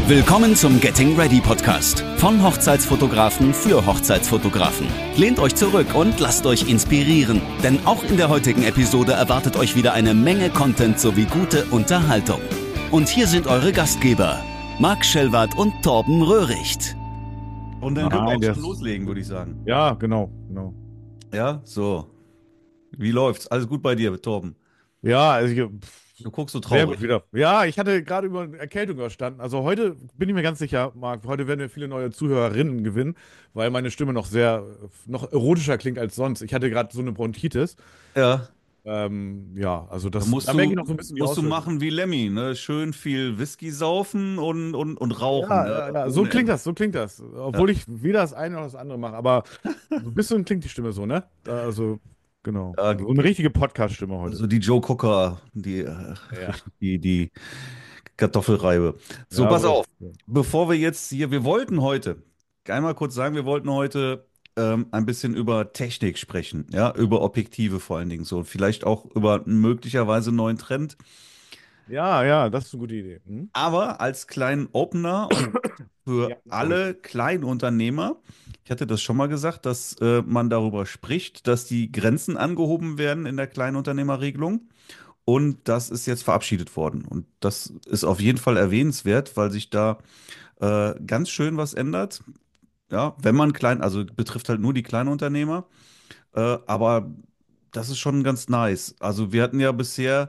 Willkommen zum Getting Ready Podcast von Hochzeitsfotografen für Hochzeitsfotografen. Lehnt euch zurück und lasst euch inspirieren, denn auch in der heutigen Episode erwartet euch wieder eine Menge Content sowie gute Unterhaltung. Und hier sind eure Gastgeber, Marc Schellwardt und Torben Röhricht. Und dann können wir auch schon loslegen, würde ich sagen. Ja, genau. Ja, so. Wie läuft's? Alles gut bei dir, Torben? Ja, also Du guckst so sehr traurig. gut wieder. Ja, ich hatte gerade über eine Erkältung überstanden. Also heute bin ich mir ganz sicher, Marc, heute werden wir viele neue Zuhörerinnen gewinnen, weil meine Stimme noch erotischer klingt als sonst. Ich hatte gerade so eine Bronchitis. Ja. Ja, also Da da merke ich noch so ein bisschen die musst du Auswirkungen. machen wie Lemmy, ne? Schön viel Whisky saufen und rauchen. Ja, Ne? ja, ja, so Ohne klingt Ende. das, so klingt das. Ja. Obwohl ich weder das eine noch das andere mache, aber so ein bisschen klingt die Stimme so, ne? Also, genau. Ja, So eine richtige Podcast-Stimme heute. so die Joe Cocker, Ja, die Kartoffelreibe. So, ja, pass so. auf. Bevor wir jetzt hier, wir wollten heute, einmal kurz sagen, wir wollten heute ein bisschen über Technik sprechen, ja, über Objektive vor allen Dingen so, vielleicht auch über einen möglicherweise neuen Trend. Ja, ja, das ist eine gute Idee. Hm? Aber als kleinen Opener und Ja, für sorry. alle Kleinunternehmer, ich hatte das schon mal gesagt, dass man darüber spricht, dass die Grenzen angehoben werden in der Kleinunternehmerregelung. Und das ist jetzt verabschiedet worden. Und das ist auf jeden Fall erwähnenswert, weil sich da ganz schön was ändert. Ja, wenn man also betrifft halt nur die Kleinunternehmer. Aber das ist schon ganz nice. Also wir hatten ja bisher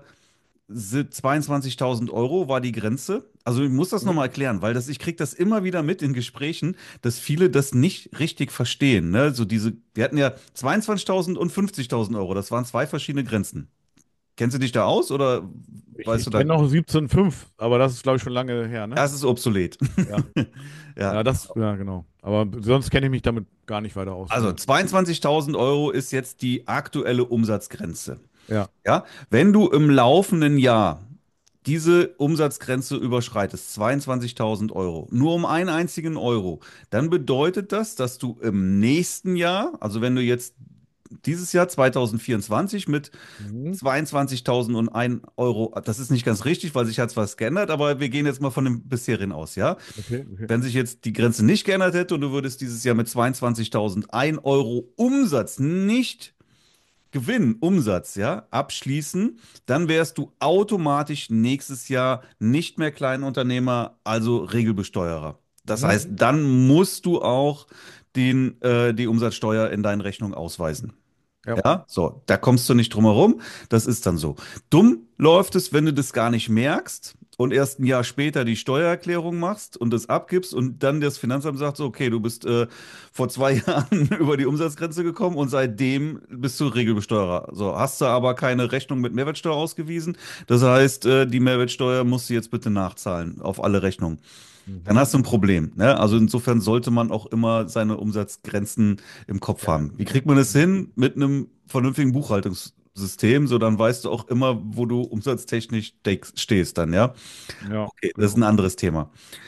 22.000 Euro war die Grenze. Also ich muss das Mhm. nochmal erklären, weil ich kriege das immer wieder mit in Gesprächen, dass viele das nicht richtig verstehen. Ne? Wir hatten ja 22.000 und 50.000 Euro. Das waren zwei verschiedene Grenzen. Kennst du dich da aus oder weißt Ich du da? kenne noch 17,5, aber das ist, glaube ich, schon lange her, ne? Das ist obsolet. Ja. Ja. Ja, genau. Aber sonst kenne ich mich damit gar nicht weiter aus. Also 22.000 Euro ist jetzt die aktuelle Umsatzgrenze. Ja. Ja, wenn du im laufenden Jahr diese Umsatzgrenze überschreitest, 22.000 Euro, nur um einen einzigen Euro, dann bedeutet das, dass du im nächsten Jahr, also wenn du jetzt dieses Jahr 2024 mit Mhm. 22.001 Euro, das ist nicht ganz richtig, weil sich hat was geändert, aber wir gehen jetzt mal von dem bisherigen aus, ja? Okay, okay. Wenn sich jetzt die Grenze nicht geändert hätte und du würdest dieses Jahr mit 22.001 Euro Umsatz nicht Gewinn, Umsatz, ja, abschließen, dann wärst du automatisch nächstes Jahr nicht mehr Kleinunternehmer, also Regelbesteuerer. Das heißt, Mhm. dann musst du auch die Umsatzsteuer in deinen Rechnungen ausweisen. Ja. Ja, so, da kommst du nicht drum herum. Das ist dann so. Dumm läuft es, wenn du das gar nicht merkst und erst ein Jahr später die Steuererklärung machst und das abgibst und dann das Finanzamt sagt so, okay, du bist vor 2 Jahren über die Umsatzgrenze gekommen und seitdem bist du Regelbesteuerer. So, hast du aber keine Rechnung mit Mehrwertsteuer ausgewiesen. Das heißt, die Mehrwertsteuer musst du jetzt bitte nachzahlen auf alle Rechnungen. Dann Mhm. hast du ein Problem, ne? Also insofern sollte man auch immer seine Umsatzgrenzen im Kopf Ja. haben. Wie kriegt man das hin? Mit einem vernünftigen Buchhaltungssystem, so dann weißt du auch immer, wo du umsatztechnisch stehst dann, ja? Ja, Okay, das ist genau. ein anderes Thema.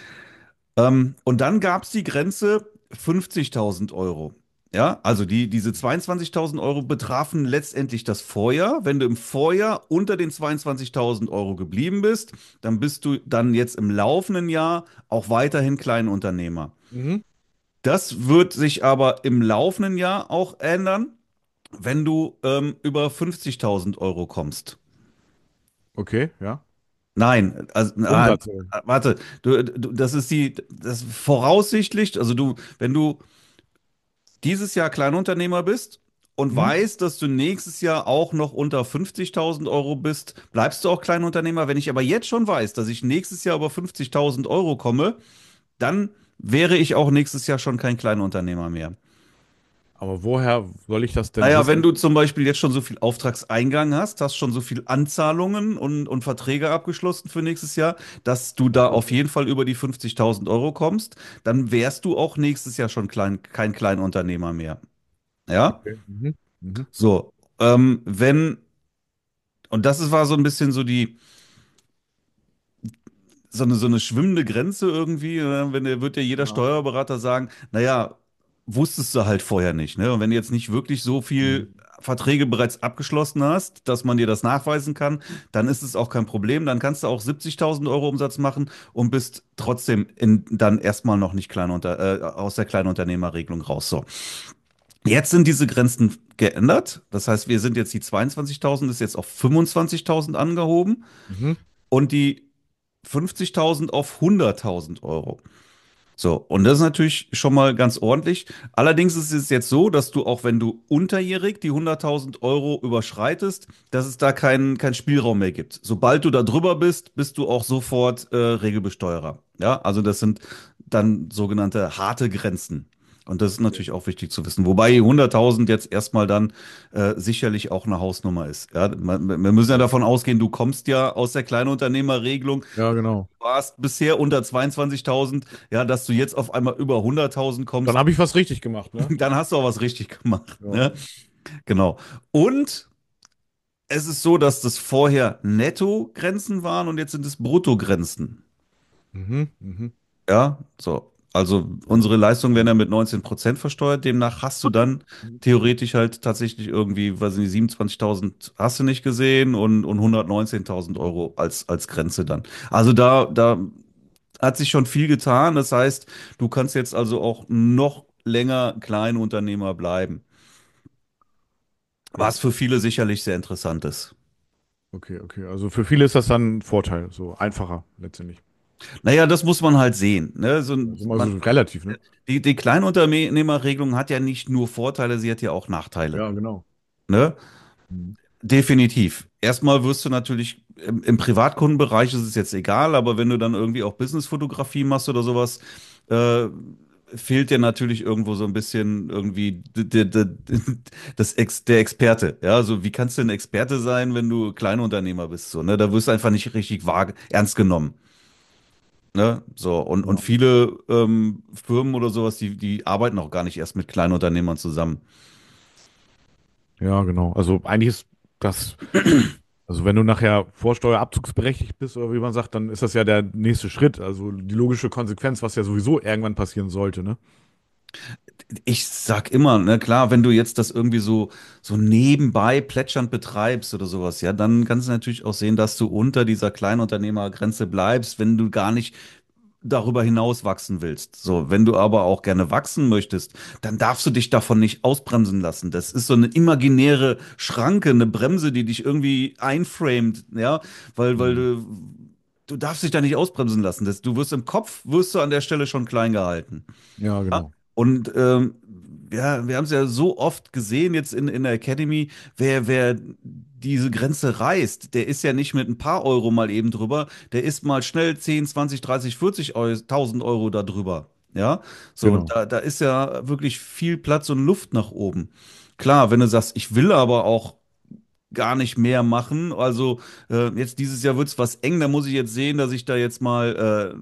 Und dann gab es die Grenze 50.000 Euro. Ja, also diese 22.000 Euro betrafen letztendlich das Vorjahr. Wenn du im Vorjahr unter den 22.000 Euro geblieben bist, dann bist du dann jetzt im laufenden Jahr auch weiterhin Kleinunternehmer. Mhm. Das wird sich aber im laufenden Jahr auch ändern, wenn du über 50.000 Euro kommst. Okay, ja. Nein, also Umsatz. warte, das ist voraussichtlich, also wenn du dieses Jahr Kleinunternehmer bist und Mhm. weißt, dass du nächstes Jahr auch noch unter 50.000 Euro bist, bleibst du auch Kleinunternehmer. Wenn ich aber jetzt schon weiß, dass ich nächstes Jahr über 50.000 Euro komme, dann wäre ich auch nächstes Jahr schon kein Kleinunternehmer mehr. Aber woher soll ich das denn Naja, wenn wissen? du zum Beispiel jetzt schon so viel Auftragseingang hast schon so viel Anzahlungen und Verträge abgeschlossen für nächstes Jahr, dass du da auf jeden Fall über die 50.000 Euro kommst, dann wärst du auch nächstes Jahr schon kein Kleinunternehmer mehr. Ja? Okay. Mhm. Mhm. So, und war so ein bisschen so eine schwimmende Grenze irgendwie, wird ja jeder Ja. Steuerberater sagen, naja, wusstest du halt vorher nicht, ne? Und wenn du jetzt nicht wirklich so viel Mhm. Verträge bereits abgeschlossen hast, dass man dir das nachweisen kann, dann ist es auch kein Problem. Dann kannst du auch 70.000 Euro Umsatz machen und bist trotzdem dann erstmal noch nicht aus der Kleinunternehmerregelung raus. So. Jetzt sind diese Grenzen geändert. Das heißt, wir sind jetzt die 22.000 ist jetzt auf 25.000 angehoben Mhm. und die 50.000 auf 100.000 Euro. So, und das ist natürlich schon mal ganz ordentlich. Allerdings ist es jetzt so, dass du auch wenn du unterjährig die 100.000 Euro überschreitest, dass es da keinen Spielraum mehr gibt. Sobald du da drüber bist, bist du auch sofort Regelbesteuerer. Ja, also das sind dann sogenannte harte Grenzen. Und das ist natürlich auch wichtig zu wissen. Wobei die 100.000 jetzt erstmal dann sicherlich auch eine Hausnummer ist. Ja, wir müssen ja davon ausgehen, du kommst ja aus der Kleinunternehmerregelung, Ja, genau. warst bisher unter 22.000, ja, dass du jetzt auf einmal über 100.000 Dann kommst, habe ich was richtig gemacht, ne? dann hast du auch was richtig gemacht, Ja. ne? Genau. Und es ist so, dass das vorher Nettogrenzen waren und jetzt sind es Bruttogrenzen. Mhm. Mhm. Ja, so. Also unsere Leistungen werden ja mit 19% versteuert. Demnach hast du dann theoretisch halt tatsächlich irgendwie, weiß ich nicht, 27.000 hast du nicht gesehen und 119.000 Euro als Grenze dann. Also da hat sich schon viel getan. Das heißt, du kannst jetzt also auch noch länger Kleinunternehmer bleiben. Ja. Was für viele sicherlich sehr interessant ist. Okay, okay. Also für viele ist das dann ein Vorteil, so einfacher letztendlich. Naja, das muss man halt sehen. Ne? Das ist immer so relativ, ne? Die Kleinunternehmerregelung hat ja nicht nur Vorteile, sie hat ja auch Nachteile. Ja, genau. Ne? Mhm. Definitiv. Erstmal wirst du natürlich, im Privatkundenbereich ist es jetzt egal, aber wenn du dann irgendwie auch Businessfotografie machst oder sowas, äh, fehlt dir natürlich irgendwo so ein bisschen irgendwie der Experte. Ja, so wie kannst du ein Experte sein, wenn du Kleinunternehmer bist? So, ne? Da wirst du einfach nicht richtig ernst genommen. Ne? So, und Ja. viele Firmen oder sowas, die arbeiten auch gar nicht erst mit Kleinunternehmern zusammen. Ja, genau. Also eigentlich ist das, also wenn du nachher vorsteuerabzugsberechtigt bist oder wie man sagt, dann ist das ja der nächste Schritt. Also die logische Konsequenz, was ja sowieso irgendwann passieren sollte, ne? Ich sag immer, ne, klar, wenn du jetzt das irgendwie so nebenbei plätschernd betreibst oder sowas, ja, dann kannst du natürlich auch sehen, dass du unter dieser Kleinunternehmergrenze bleibst, wenn du gar nicht darüber hinaus wachsen willst. So, wenn du aber auch gerne wachsen möchtest, dann darfst du dich davon nicht ausbremsen lassen. Das ist so eine imaginäre Schranke, eine Bremse, die dich irgendwie einframet, ja, weil Mhm. du darfst dich da nicht ausbremsen lassen. Du wirst im Kopf, wirst du an der Stelle schon klein gehalten. Ja, Ja? genau. Und ja, wir haben es ja so oft gesehen jetzt in der Academy, wer diese Grenze reißt, der ist ja nicht mit ein paar Euro mal eben drüber, der ist mal schnell 10, 20, 30, 40.000 Euro da drüber. Ja, so, und Genau. da ist ja wirklich viel Platz und Luft nach oben. Klar, wenn du sagst, ich will aber auch gar nicht mehr machen. Also jetzt dieses Jahr wird es was eng, da muss ich jetzt sehen, dass ich da jetzt mal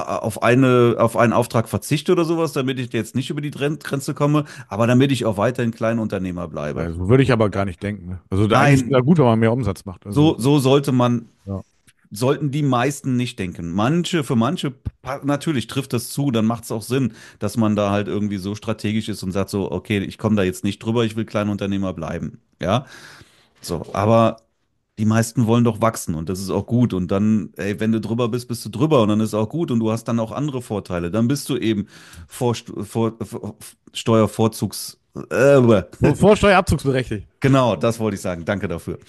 auf einen Auftrag verzichte oder sowas, damit ich jetzt nicht über die Grenze komme, aber damit ich auch weiterhin Kleinunternehmer bleibe. Also würde ich aber gar nicht denken, ne? Also da eigentlich ist ja Nein, gut, wenn man mehr Umsatz macht. Also, so ja. sollten die meisten nicht denken. Für manche natürlich trifft das zu, dann macht es auch Sinn, dass man da halt irgendwie so strategisch ist und sagt so, okay, ich komme da jetzt nicht drüber, ich will Kleinunternehmer bleiben. Ja, so, aber die meisten wollen doch wachsen und das ist auch gut. Und dann, ey, wenn du drüber bist, bist du drüber und dann ist auch gut und du hast dann auch andere Vorteile. Dann bist du eben vor Steuervorzugs. Vorsteuerabzugsberechtigt. Genau, das wollte ich sagen. Danke dafür.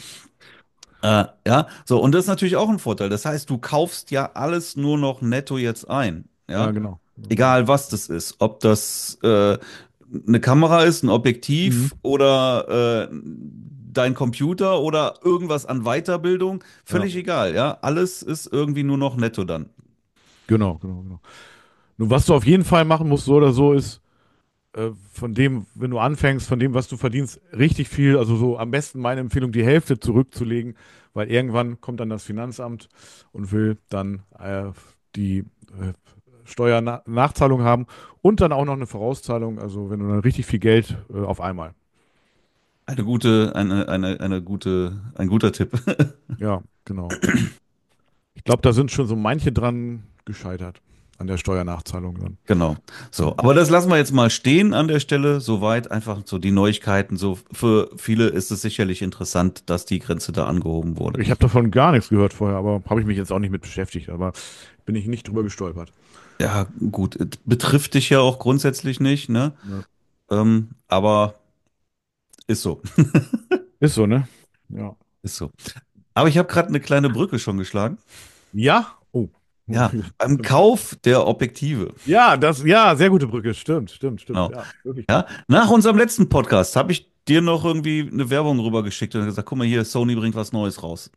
Ja, so, und das ist natürlich auch ein Vorteil. Das heißt, du kaufst ja alles nur noch netto jetzt ein. Ja, Ja, genau. egal was das ist. Ob das eine Kamera ist, ein Mhm. Objektiv oder dein Computer oder irgendwas an Weiterbildung, Ja, völlig egal, ja. Alles ist irgendwie nur noch netto dann. genau, genau, genau. Nun, was du auf jeden Fall machen musst, so oder so, ist von dem, wenn du anfängst, von dem, was du verdienst, richtig viel, also so am besten meine Empfehlung, die Hälfte zurückzulegen, weil irgendwann kommt dann das Finanzamt und will dann die Steuernachzahlung haben und dann auch noch eine Vorauszahlung, also wenn du dann richtig viel Geld auf einmal. Ein guter Tipp. Ja, genau. Ich glaube, da sind schon so manche dran gescheitert. an der Steuernachzahlung dann. Genau. So, aber das lassen wir jetzt mal stehen an der Stelle. Soweit einfach so die Neuigkeiten. So für viele ist es sicherlich interessant, dass die Grenze da angehoben wurde. Ich habe davon gar nichts gehört vorher, aber habe ich mich jetzt auch nicht mit beschäftigt, aber bin ich nicht drüber gestolpert. Ja, gut, es betrifft dich ja auch grundsätzlich nicht, ne? Ja. Aber ist so. Ist so, ne? Ja. Ist so. Aber ich habe gerade eine kleine Brücke schon geschlagen. Ja? Oh. Ja, beim Kauf der Objektive. Ja, ja, sehr gute Brücke. Stimmt, stimmt, stimmt. Genau. Ja, wirklich. Ja, nach unserem letzten Podcast habe ich dir noch irgendwie eine Werbung rübergeschickt und gesagt, guck mal hier, Sony bringt was Neues raus.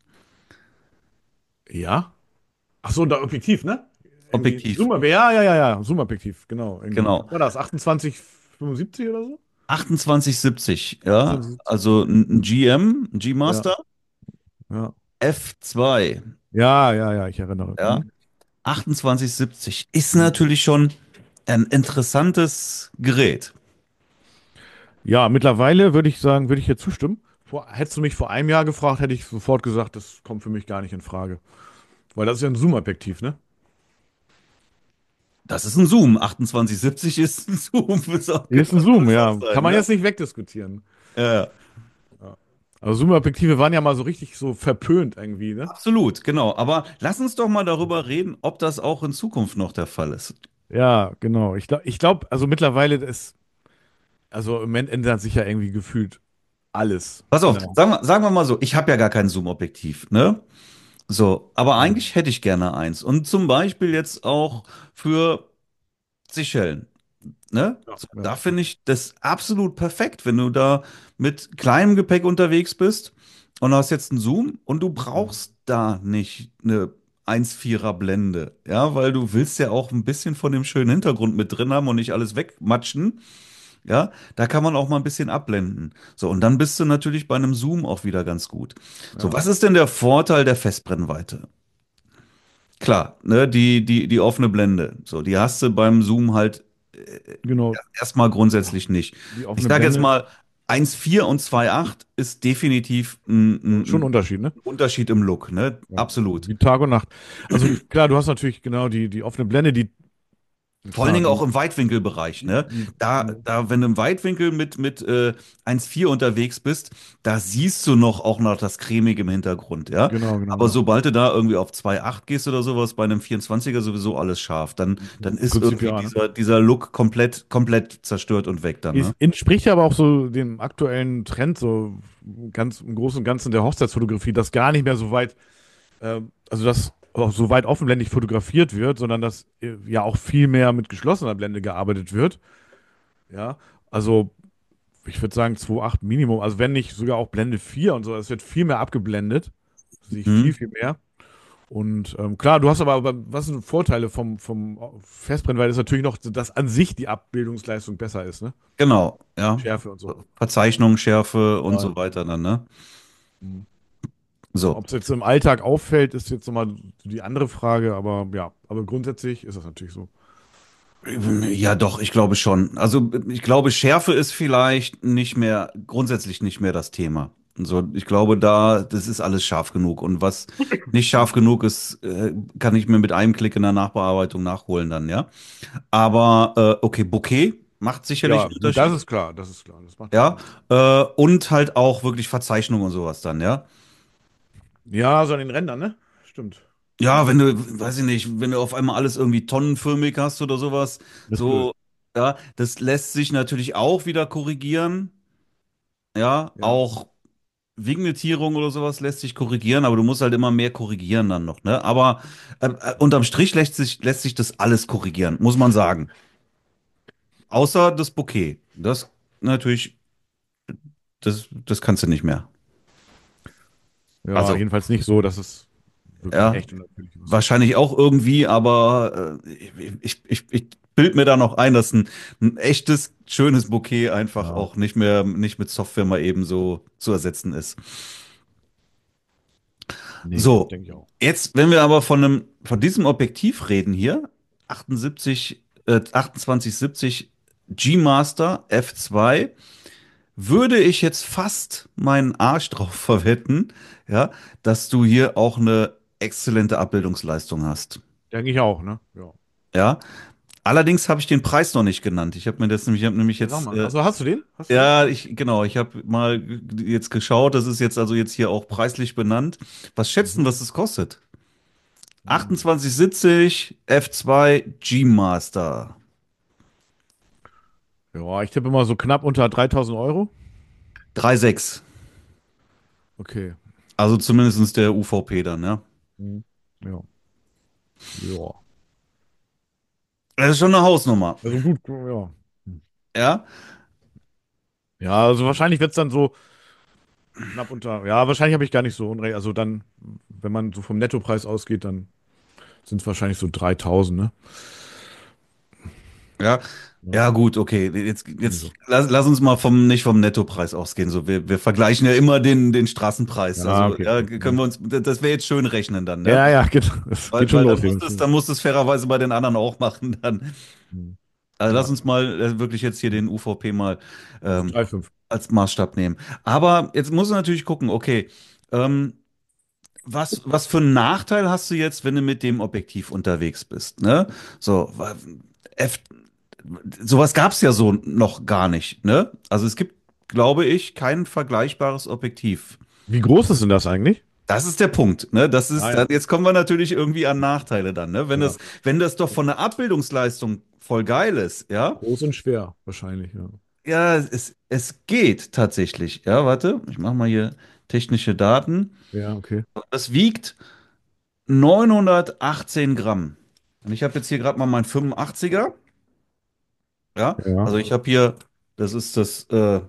Ja? Ach so, da Objektiv, ne? Irgendwie Objektiv. Zoom, ja, ja, ja, ja, Zoom-Objektiv, genau. Irgendwie. Genau. Was war das? 2875 oder so? 2870, ja. 2870. Also ein GM, ein Ja, G-Master, ja. F2, Ja, ja, ja, ich erinnere. ja. 2870 ist Mhm. natürlich schon ein interessantes Gerät. Ja, mittlerweile würde ich sagen, würde ich hier zustimmen. Hättest du mich vor einem Jahr gefragt, hätte ich sofort gesagt, das kommt für mich gar nicht in Frage. Weil das ist ja ein Zoom-Objektiv, ne? Das ist ein Zoom. 2870 ist ein Zoom. Ist auch Hier ist ein genau, so Zoom, soll ja. es sein, Kann man ne? jetzt nicht wegdiskutieren. Ja, Ja. Also Zoom-Objektive waren ja mal so richtig so verpönt irgendwie, ne? absolut, genau. Aber lass uns doch mal darüber reden, ob das auch in Zukunft noch der Fall ist. Ja, genau. Ich glaube, also mittlerweile ist, also im Moment ändert sich ja irgendwie gefühlt alles. Pass In auf, der, sagen wir mal so, ich habe ja gar kein Zoom-Objektiv, ne? So, aber Mhm. eigentlich hätte ich gerne eins. Und zum Beispiel jetzt auch für Seychellen. Ne? Ja, So, ja. da finde ich das absolut perfekt, wenn du da mit kleinem Gepäck unterwegs bist und hast jetzt einen Zoom und du Mhm. brauchst da nicht eine 1,4er Blende, ja, weil du willst ja auch ein bisschen von dem schönen Hintergrund mit drin haben und nicht alles wegmatschen, ja, da kann man auch mal ein bisschen abblenden. So, und dann bist du natürlich bei einem Zoom auch wieder ganz gut. So, Ja, was ist denn der Vorteil der Festbrennweite? Klar, ne, die offene Blende. So, die hast du beim Zoom halt genau. erstmal grundsätzlich nicht. Die Ich offene sage jetzt Blende, mal, 1,4 und 2,8 ist definitiv schon ein ein Unterschied, ne? Unterschied im Look, ne? Ja. Absolut. Wie Tag und Nacht. Also klar, du hast natürlich genau die offene Blende, die, Vor allen klar, Dingen auch die, im Weitwinkelbereich, die, ne? die Wenn du im Weitwinkel mit 1,4 unterwegs bist, da siehst du noch auch noch das Cremige im Hintergrund, ja? genau, genau, Aber genau. sobald du da irgendwie auf 2,8 gehst oder sowas, bei einem 24er sowieso alles scharf, dann Im ist Prinzip irgendwie ja, ne? dieser Look komplett zerstört und weg dann, ne? Entspricht ja aber auch so dem aktuellen Trend, so ganz im Großen und Ganzen der Hochzeitsfotografie, dass gar nicht mehr so weit, also dass auch so weit offenblendig fotografiert wird, sondern dass ja auch viel mehr mit geschlossener Blende gearbeitet wird. Ja, also ich würde sagen 2,8 Minimum, also wenn nicht sogar auch Blende 4 und so, es wird viel mehr abgeblendet, sehe ich viel, Mhm. viel mehr. Und klar, du hast aber was sind Vorteile vom Festbrennweite ist natürlich noch, dass an sich die Abbildungsleistung besser ist, ne? Genau, ja. Schärfe und so. Verzeichnung, Schärfe und Ja, so ja. weiter dann, ne? Mhm. So. Ob es jetzt im Alltag auffällt, ist jetzt nochmal die andere Frage, aber ja, aber grundsätzlich ist das natürlich so. Ja, doch, ich glaube schon. Also ich glaube, Schärfe ist vielleicht nicht mehr, grundsätzlich nicht mehr das Thema. Also ich glaube, das ist alles scharf genug. Und was nicht scharf genug ist, kann ich mir mit einem Klick in der Nachbearbeitung nachholen dann, ja. Aber okay, Bokeh macht sicherlich Ja, einen das Unterschied, ist klar, das ist klar. Das macht ja. definitiv. Und halt auch wirklich Verzeichnung und sowas dann, ja. Ja, so an den Rändern, ne? Stimmt. Ja, Ja. wenn du, weiß ich nicht, wenn du auf einmal alles irgendwie tonnenförmig hast oder sowas, Das ist blöd. so, ja, das lässt sich natürlich auch wieder korrigieren. Ja, Ja. auch Vignettierung oder sowas lässt sich korrigieren, aber du musst halt immer mehr korrigieren dann noch, ne? Aber unterm Strich lässt sich das alles korrigieren, muss man sagen. Außer das Bouquet. Das natürlich, das kannst du nicht mehr. Ja, Also, jedenfalls nicht so, dass es wirklich ja, echt und natürlich ist. wahrscheinlich auch irgendwie, aber ich bild mir da noch ein, dass ein echtes, schönes Bouquet einfach Ja. auch nicht mit Software mal eben so zu ersetzen ist. Nee, So, denke ich auch. jetzt, wenn wir aber von diesem Objektiv reden hier, 2870 G-Master F2, würde ich jetzt fast meinen Arsch drauf verwetten, ja, dass du hier auch eine exzellente Abbildungsleistung hast. Denke ich auch, ne? Ja. Ja. Allerdings habe ich den Preis noch nicht genannt. Ich habe nämlich Sag jetzt, mal. Also hast du den? Hast du den? ja, genau, ich habe mal jetzt geschaut, das ist jetzt also jetzt hier auch preislich benannt. Was schätzen, Mhm. was es kostet? Mhm. 2870 F2 G-Master. Ja, ich tippe mal so knapp unter 3.000 Euro. 3,6. Okay. Also zumindest der UVP dann, ja. Mhm. Ja. Ja. Das ist schon eine Hausnummer. Also gut, ja. Ja. Ja, also wahrscheinlich wird es dann so knapp unter. Ja, wahrscheinlich habe ich gar nicht so unrecht. Also dann, wenn man so vom Nettopreis ausgeht, dann sind es wahrscheinlich so 3.000, ne? Ja, Ja, ja gut, okay. irgendwie Jetzt so. lass uns mal nicht vom Nettopreis ausgehen. So, wir vergleichen ja immer den Straßenpreis. Ja, Also okay, ja, okay. können Mhm. wir uns, das wäre jetzt schön rechnen dann, ne? Ja, ja, geht, es geht schon Weil los hier. dann muss es fairerweise bei den anderen auch machen dann. Mhm. Also Ja, lass uns mal wirklich jetzt hier den UVP mal also ähm, 3,5. als Maßstab nehmen. Aber jetzt muss man natürlich gucken, okay, ähm, was für einen Nachteil hast du jetzt, wenn du mit dem Objektiv unterwegs bist, ne? So, F, sowas gab es ja so noch gar nicht, ne? Also es gibt, glaube ich, kein vergleichbares Objektiv. Wie groß ist denn das eigentlich? Das ist der Punkt, ne? Ah ja, Jetzt kommen wir natürlich irgendwie an Nachteile dann, ne? ja. Wenn das doch von der Abbildungsleistung voll geil ist, ja? Groß und schwer, wahrscheinlich, ja. Ja, es geht tatsächlich. Ja, warte, ich mache mal hier technische Daten. Ja, okay. Das wiegt 918 Gramm. Und ich habe jetzt hier gerade mal mein 85er. Ja, Ja, also ich habe hier, das ist das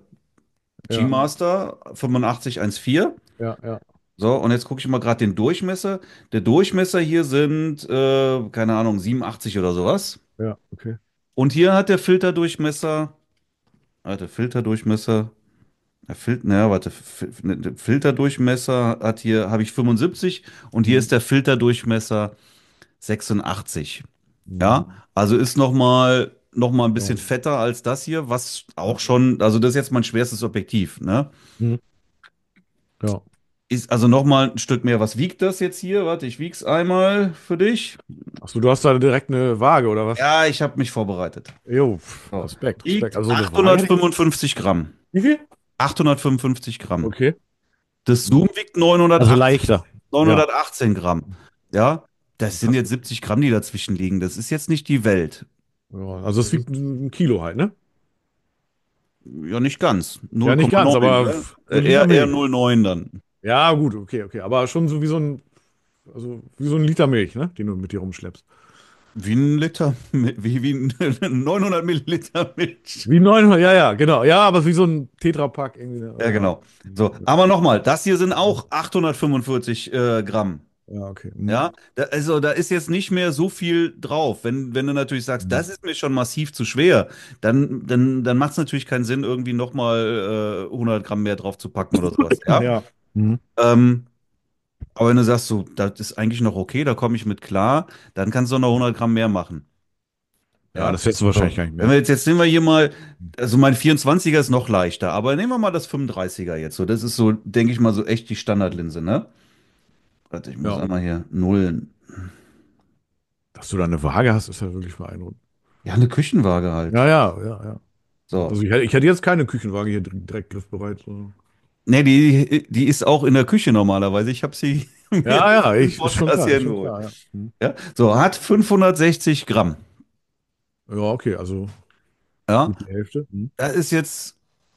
ja, G-Master 8514. ja, ja, So, und jetzt gucke ich mal gerade den Durchmesser. Der Durchmesser hier sind, keine Ahnung, 87 oder sowas. ja, okay. Und hier hat der Filterdurchmesser, Filterdurchmesser, naja, warte, der Filterdurchmesser hat hier, habe ich 75 und hier Mhm. ist der Filterdurchmesser 86. Ja, Mhm. also ist noch mal ein Ja. bisschen fetter als das hier, was auch schon, also das ist jetzt mein schwerstes Objektiv, ne? Mhm. Ja. Ist also noch mal ein Stück mehr. Was wiegt das jetzt hier? Warte, ich wieg's einmal für dich. Achso, du hast da direkt eine Waage, oder was? Ja, ich habe mich vorbereitet. Jo, So. Respekt, Respekt. Wiegt Also so eine Waage hätte ich jetzt. 855 Gramm. Wie viel? 855 Gramm. Okay. Das Mhm. Zoom wiegt Also leichter. Ja. 918 Gramm. Ja, das sind Krass. jetzt 70 Gramm, die dazwischen liegen. Das ist jetzt nicht die Welt. Ja, also es wiegt ein Kilo halt, ne? Ja, nicht ganz. Ja, nicht ganz, 0,9, aber ne? so ein Liter Eher Milch. 0,9 dann. Ja, gut, okay, okay. Aber schon so wie so ein, also wie so ein Liter Milch, ne? Den du mit dir rumschleppst. Wie ein Liter, wie ein 900 Milliliter Milch. Wie 900, ja, ja, genau. Ja, aber wie so ein Tetrapack irgendwie. Ne? Ja, Ja. genau. So, aber nochmal, das hier sind auch 845 Gramm. Ja, okay. Mhm. Ja, also da ist jetzt nicht mehr so viel drauf. Wenn du natürlich sagst, Mhm. das ist mir schon massiv zu schwer, dann macht es natürlich keinen Sinn, irgendwie nochmal 100 Gramm mehr drauf zu packen oder sowas. Ja. Ja. Mhm. Ähm, aber wenn du sagst, so, das ist eigentlich noch okay, da komme ich mit klar, dann kannst du noch 100 Gramm mehr machen. Ja, Ja. das hättest du wahrscheinlich So, gar nicht wenn mehr. wir jetzt nehmen wir hier mal, also mein 24er ist noch leichter, aber nehmen wir mal das 35er jetzt so. Das ist so, denke ich mal, so echt die Standardlinse, ne? Warte, ich muss Ja. einmal hier nullen. Dass du da eine Waage hast, ist ja wirklich beeindruckend. Ja, eine Küchenwaage halt. Ja, ja, ja, ja. Also So. ich hätte jetzt keine Küchenwaage hier direkt griffbereit. So. Nee, die ist auch in der Küche normalerweise. Ich habe sie mir Ja, jetzt ja, für den ist schon Podcast klar, hier ist schon geholt. klar, ja. Mhm. Ja, so, hat 560 Gramm. Ja, okay, also Ja, gut die Hälfte. Mhm. da ist jetzt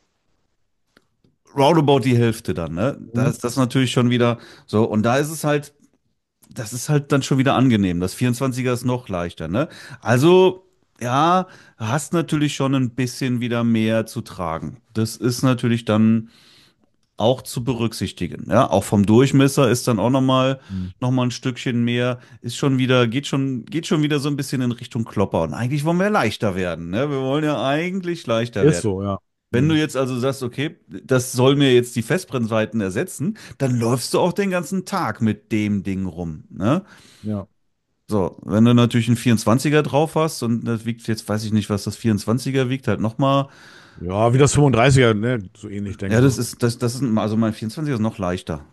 roundabout die Hälfte dann, ne? Da Mhm. ist das natürlich schon wieder so. Und da ist es halt, das ist halt dann schon wieder angenehm. Das 24er ist noch leichter, ne? Also, ja, hast natürlich schon ein bisschen wieder mehr zu tragen. Das ist natürlich dann auch zu berücksichtigen. Ja, auch vom Durchmesser ist dann auch Mhm. noch mal ein Stückchen mehr. Ist schon wieder, geht schon wieder so ein bisschen in Richtung Klopper. Und eigentlich wollen wir leichter werden. Ne? Wir wollen ja eigentlich leichter Ist werden. so, ja. Wenn du Mhm. jetzt also sagst, okay, das soll mir jetzt die Festbrennweiten ersetzen, dann läufst du auch den ganzen Tag mit dem Ding rum. Ne? Ja. So, wenn du natürlich einen 24er drauf hast und das wiegt jetzt, weiß ich nicht, was das 24er wiegt, halt nochmal. Ja, wie das 35er, ne? So ähnlich, denke Ja, ich mal. das ist, also mein 24er ist noch leichter.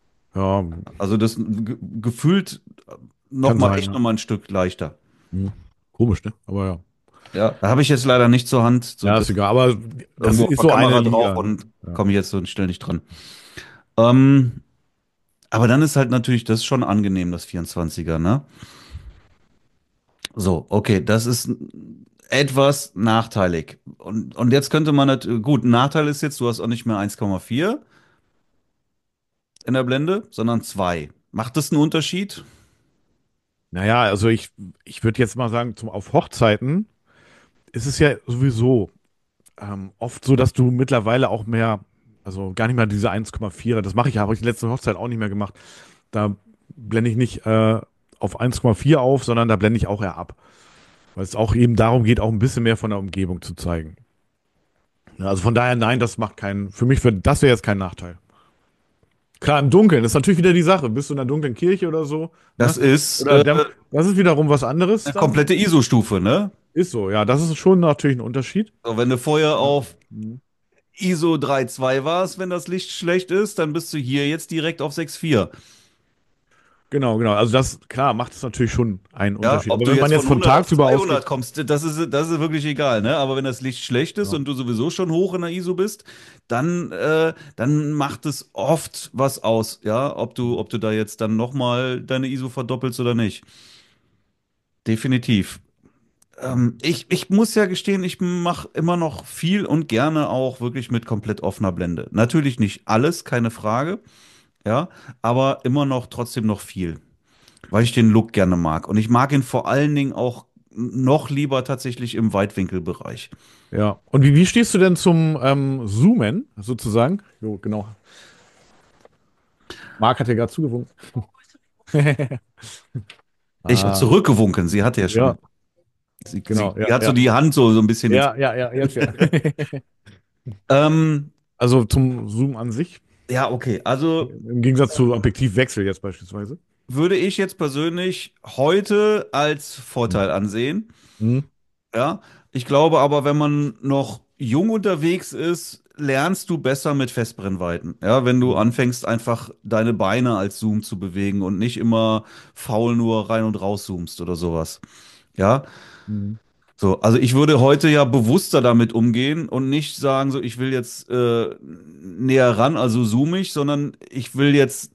Ja, Also das gefühlt kann sein, echt ja. noch mal ein Stück leichter. Mhm. Komisch, ne? Aber ja. Ja, da habe ich jetzt leider nicht zur Hand. So, Ja, ist egal. Aber das irgendwo auf ist der so eine Kamera drauf Liga, ne? und Ja. komme ich jetzt so schnell nicht dran. Ähm, aber dann ist halt natürlich das schon angenehm, das 24er, ne? So, okay, das ist etwas nachteilig. Und jetzt könnte man natürlich, gut, ein Nachteil ist jetzt, du hast auch nicht mehr 1,4 in der Blende, sondern 2. Macht das einen Unterschied? Naja, also ich würde jetzt mal sagen, auf Hochzeiten ist es ja sowieso oft so, dass du mittlerweile auch mehr, also gar nicht mal diese 1,4er, das mache ich ja, habe ich die letzte Hochzeit auch nicht mehr gemacht. Da blende ich nicht auf 1,4 auf, sondern da blende ich auch eher ab. Weil es auch eben darum geht, auch ein bisschen mehr von der Umgebung zu zeigen. Ja, also von daher, nein, das macht keinen, für mich, das wäre jetzt kein Nachteil. Klar, im Dunkeln ist natürlich wieder die Sache. Bist du in einer dunklen Kirche oder so, Das ne? ist Oder das ist wiederum was anderes eine dann. komplette ISO-Stufe, ne? Ist so, ja, das ist schon natürlich ein Unterschied. So, wenn du vorher Ja. auf Mhm. ISO 3.2 warst, wenn das Licht schlecht ist, dann bist du hier jetzt direkt auf 6.4. Genau, genau. Also das, klar, macht es natürlich schon einen Ja, Unterschied. ob Aber du wenn man jetzt jetzt von von 100 auf tagsüber 200 ausgeht, kommst, das ist wirklich egal, ne? Aber wenn das Licht schlecht ist ja, und du sowieso schon hoch in der ISO bist, dann macht es oft was aus, ja? Ob du da jetzt dann nochmal deine ISO verdoppelst oder nicht. Definitiv. Ich muss ja gestehen, ich mache immer noch viel und gerne auch wirklich mit komplett offener Blende. Natürlich nicht alles, keine Frage, ja, aber immer noch trotzdem noch viel, weil ich den Look gerne mag. Und ich mag ihn vor allen Dingen auch noch lieber tatsächlich im Weitwinkelbereich. ja. Und wie stehst du denn zum Zoomen, sozusagen? Jo, genau. Marc hat ja gerade zugewunken. Ich habe Ah, zurückgewunken, sie hatte ja schon, ja, sie, genau, sie, ja, sie hat so ja. die Hand so ein bisschen ins. Ja, ja, ja, jetzt ja. Ähm, Also zum Zoom an sich, ja, okay, also im Gegensatz zu Objektivwechsel jetzt beispielsweise. würde ich jetzt persönlich heute als Hm. Vorteil ansehen. Hm. Ja, ich glaube aber, wenn man noch jung unterwegs ist, lernst du besser mit Festbrennweiten. Ja, wenn du anfängst, einfach deine Beine als Zoom zu bewegen und nicht immer faul nur rein und raus zoomst oder sowas. Ja, Hm. so, also ich würde heute ja bewusster damit umgehen und nicht sagen, so, ich will jetzt näher ran, also zoom ich, sondern ich will jetzt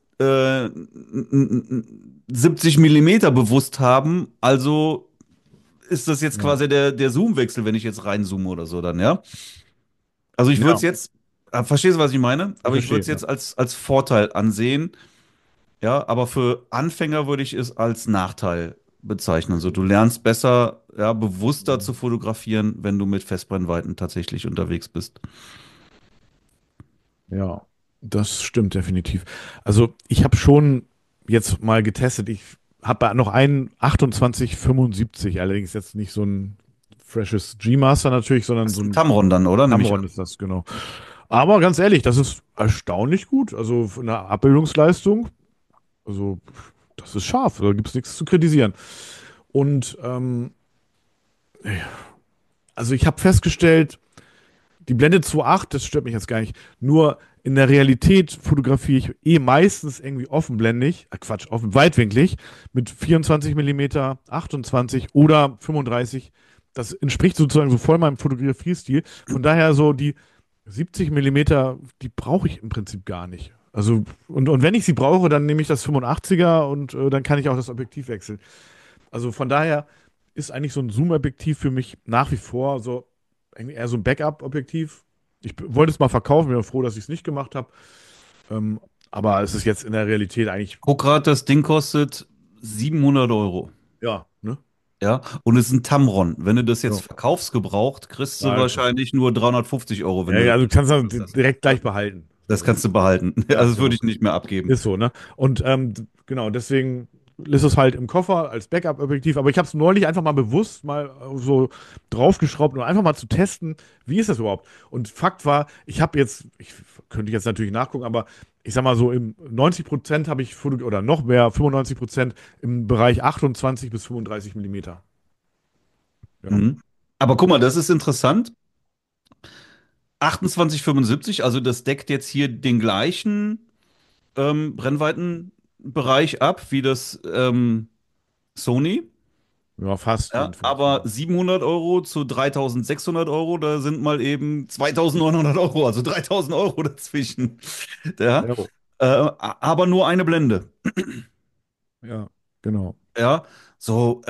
70 Millimeter bewusst haben, also ist das jetzt Ja, quasi der Zoom-Wechsel, wenn ich jetzt reinzoome oder so dann, ja? Also ich würde es ja, jetzt, verstehst du, was ich meine? ich Aber ich würde verstehe, es ja. jetzt als Vorteil ansehen, ja, aber für Anfänger würde ich es als Nachteil bezeichnen. Also du lernst besser, ja, bewusster zu fotografieren, wenn du mit Festbrennweiten tatsächlich unterwegs bist. Ja, das stimmt definitiv. Also ich habe schon jetzt mal getestet. Ich habe noch einen 2875, allerdings jetzt nicht so ein freshes G-Master natürlich, sondern Das ist so ein ein Tamron dann, oder? Nehme ich Tamron an. ist das, genau. Aber ganz ehrlich, das ist erstaunlich gut. Also von der Abbildungsleistung, also das ist scharf, da gibt es nichts zu kritisieren. Und also ich habe festgestellt, die Blende 2.8, das stört mich jetzt gar nicht. Nur in der Realität fotografiere ich meistens irgendwie offenblendig, Quatsch, offen, weitwinklig mit 24 Millimeter, 28 oder 35. Das entspricht sozusagen so voll meinem Fotografiestil. Von daher so die 70 Millimeter, die brauche ich im Prinzip gar nicht. Also, und wenn ich sie brauche, dann nehme ich das 85er und dann kann ich auch das Objektiv wechseln. Also von daher ist eigentlich so ein Zoom-Objektiv für mich nach wie vor so eigentlich eher so ein Backup-Objektiv. Wollte es mal verkaufen, bin froh, dass ich es nicht gemacht habe. Ähm, aber es ist jetzt in der Realität eigentlich, Guck grad, das Ding kostet 700 Euro. ja, ne? Ja, und es ist ein Tamron. Wenn du das jetzt Ja, verkaufst gebraucht, kriegst du ja, wahrscheinlich nur 350 Euro, wenn ja, du ja, du kannst das das. direkt gleich behalten. Das So. kannst du behalten. Ja, Also das würde genau. ich nicht mehr abgeben. Ist so, ne? Und genau, deswegen ist es halt im Koffer als Backup-Objektiv. Aber ich habe es neulich einfach mal bewusst mal so draufgeschraubt, um einfach mal zu testen, wie ist das überhaupt? Und Fakt war, ich könnte jetzt natürlich nachgucken, aber ich sag mal so, im 90% habe ich oder noch mehr, 95% im Bereich 28 bis 35 Millimeter. Ja. Mhm. Aber guck mal, das ist interessant. 28,75, also das deckt jetzt hier den gleichen Brennweitenbereich ab wie das Sony. Ja, fast Ja, jedenfalls. aber 700 € zu 3.600 €, da sind mal eben 2.900 €, also 3.000 € dazwischen. Ja, Ja, aber nur eine Blende. ja, genau. Ja, so,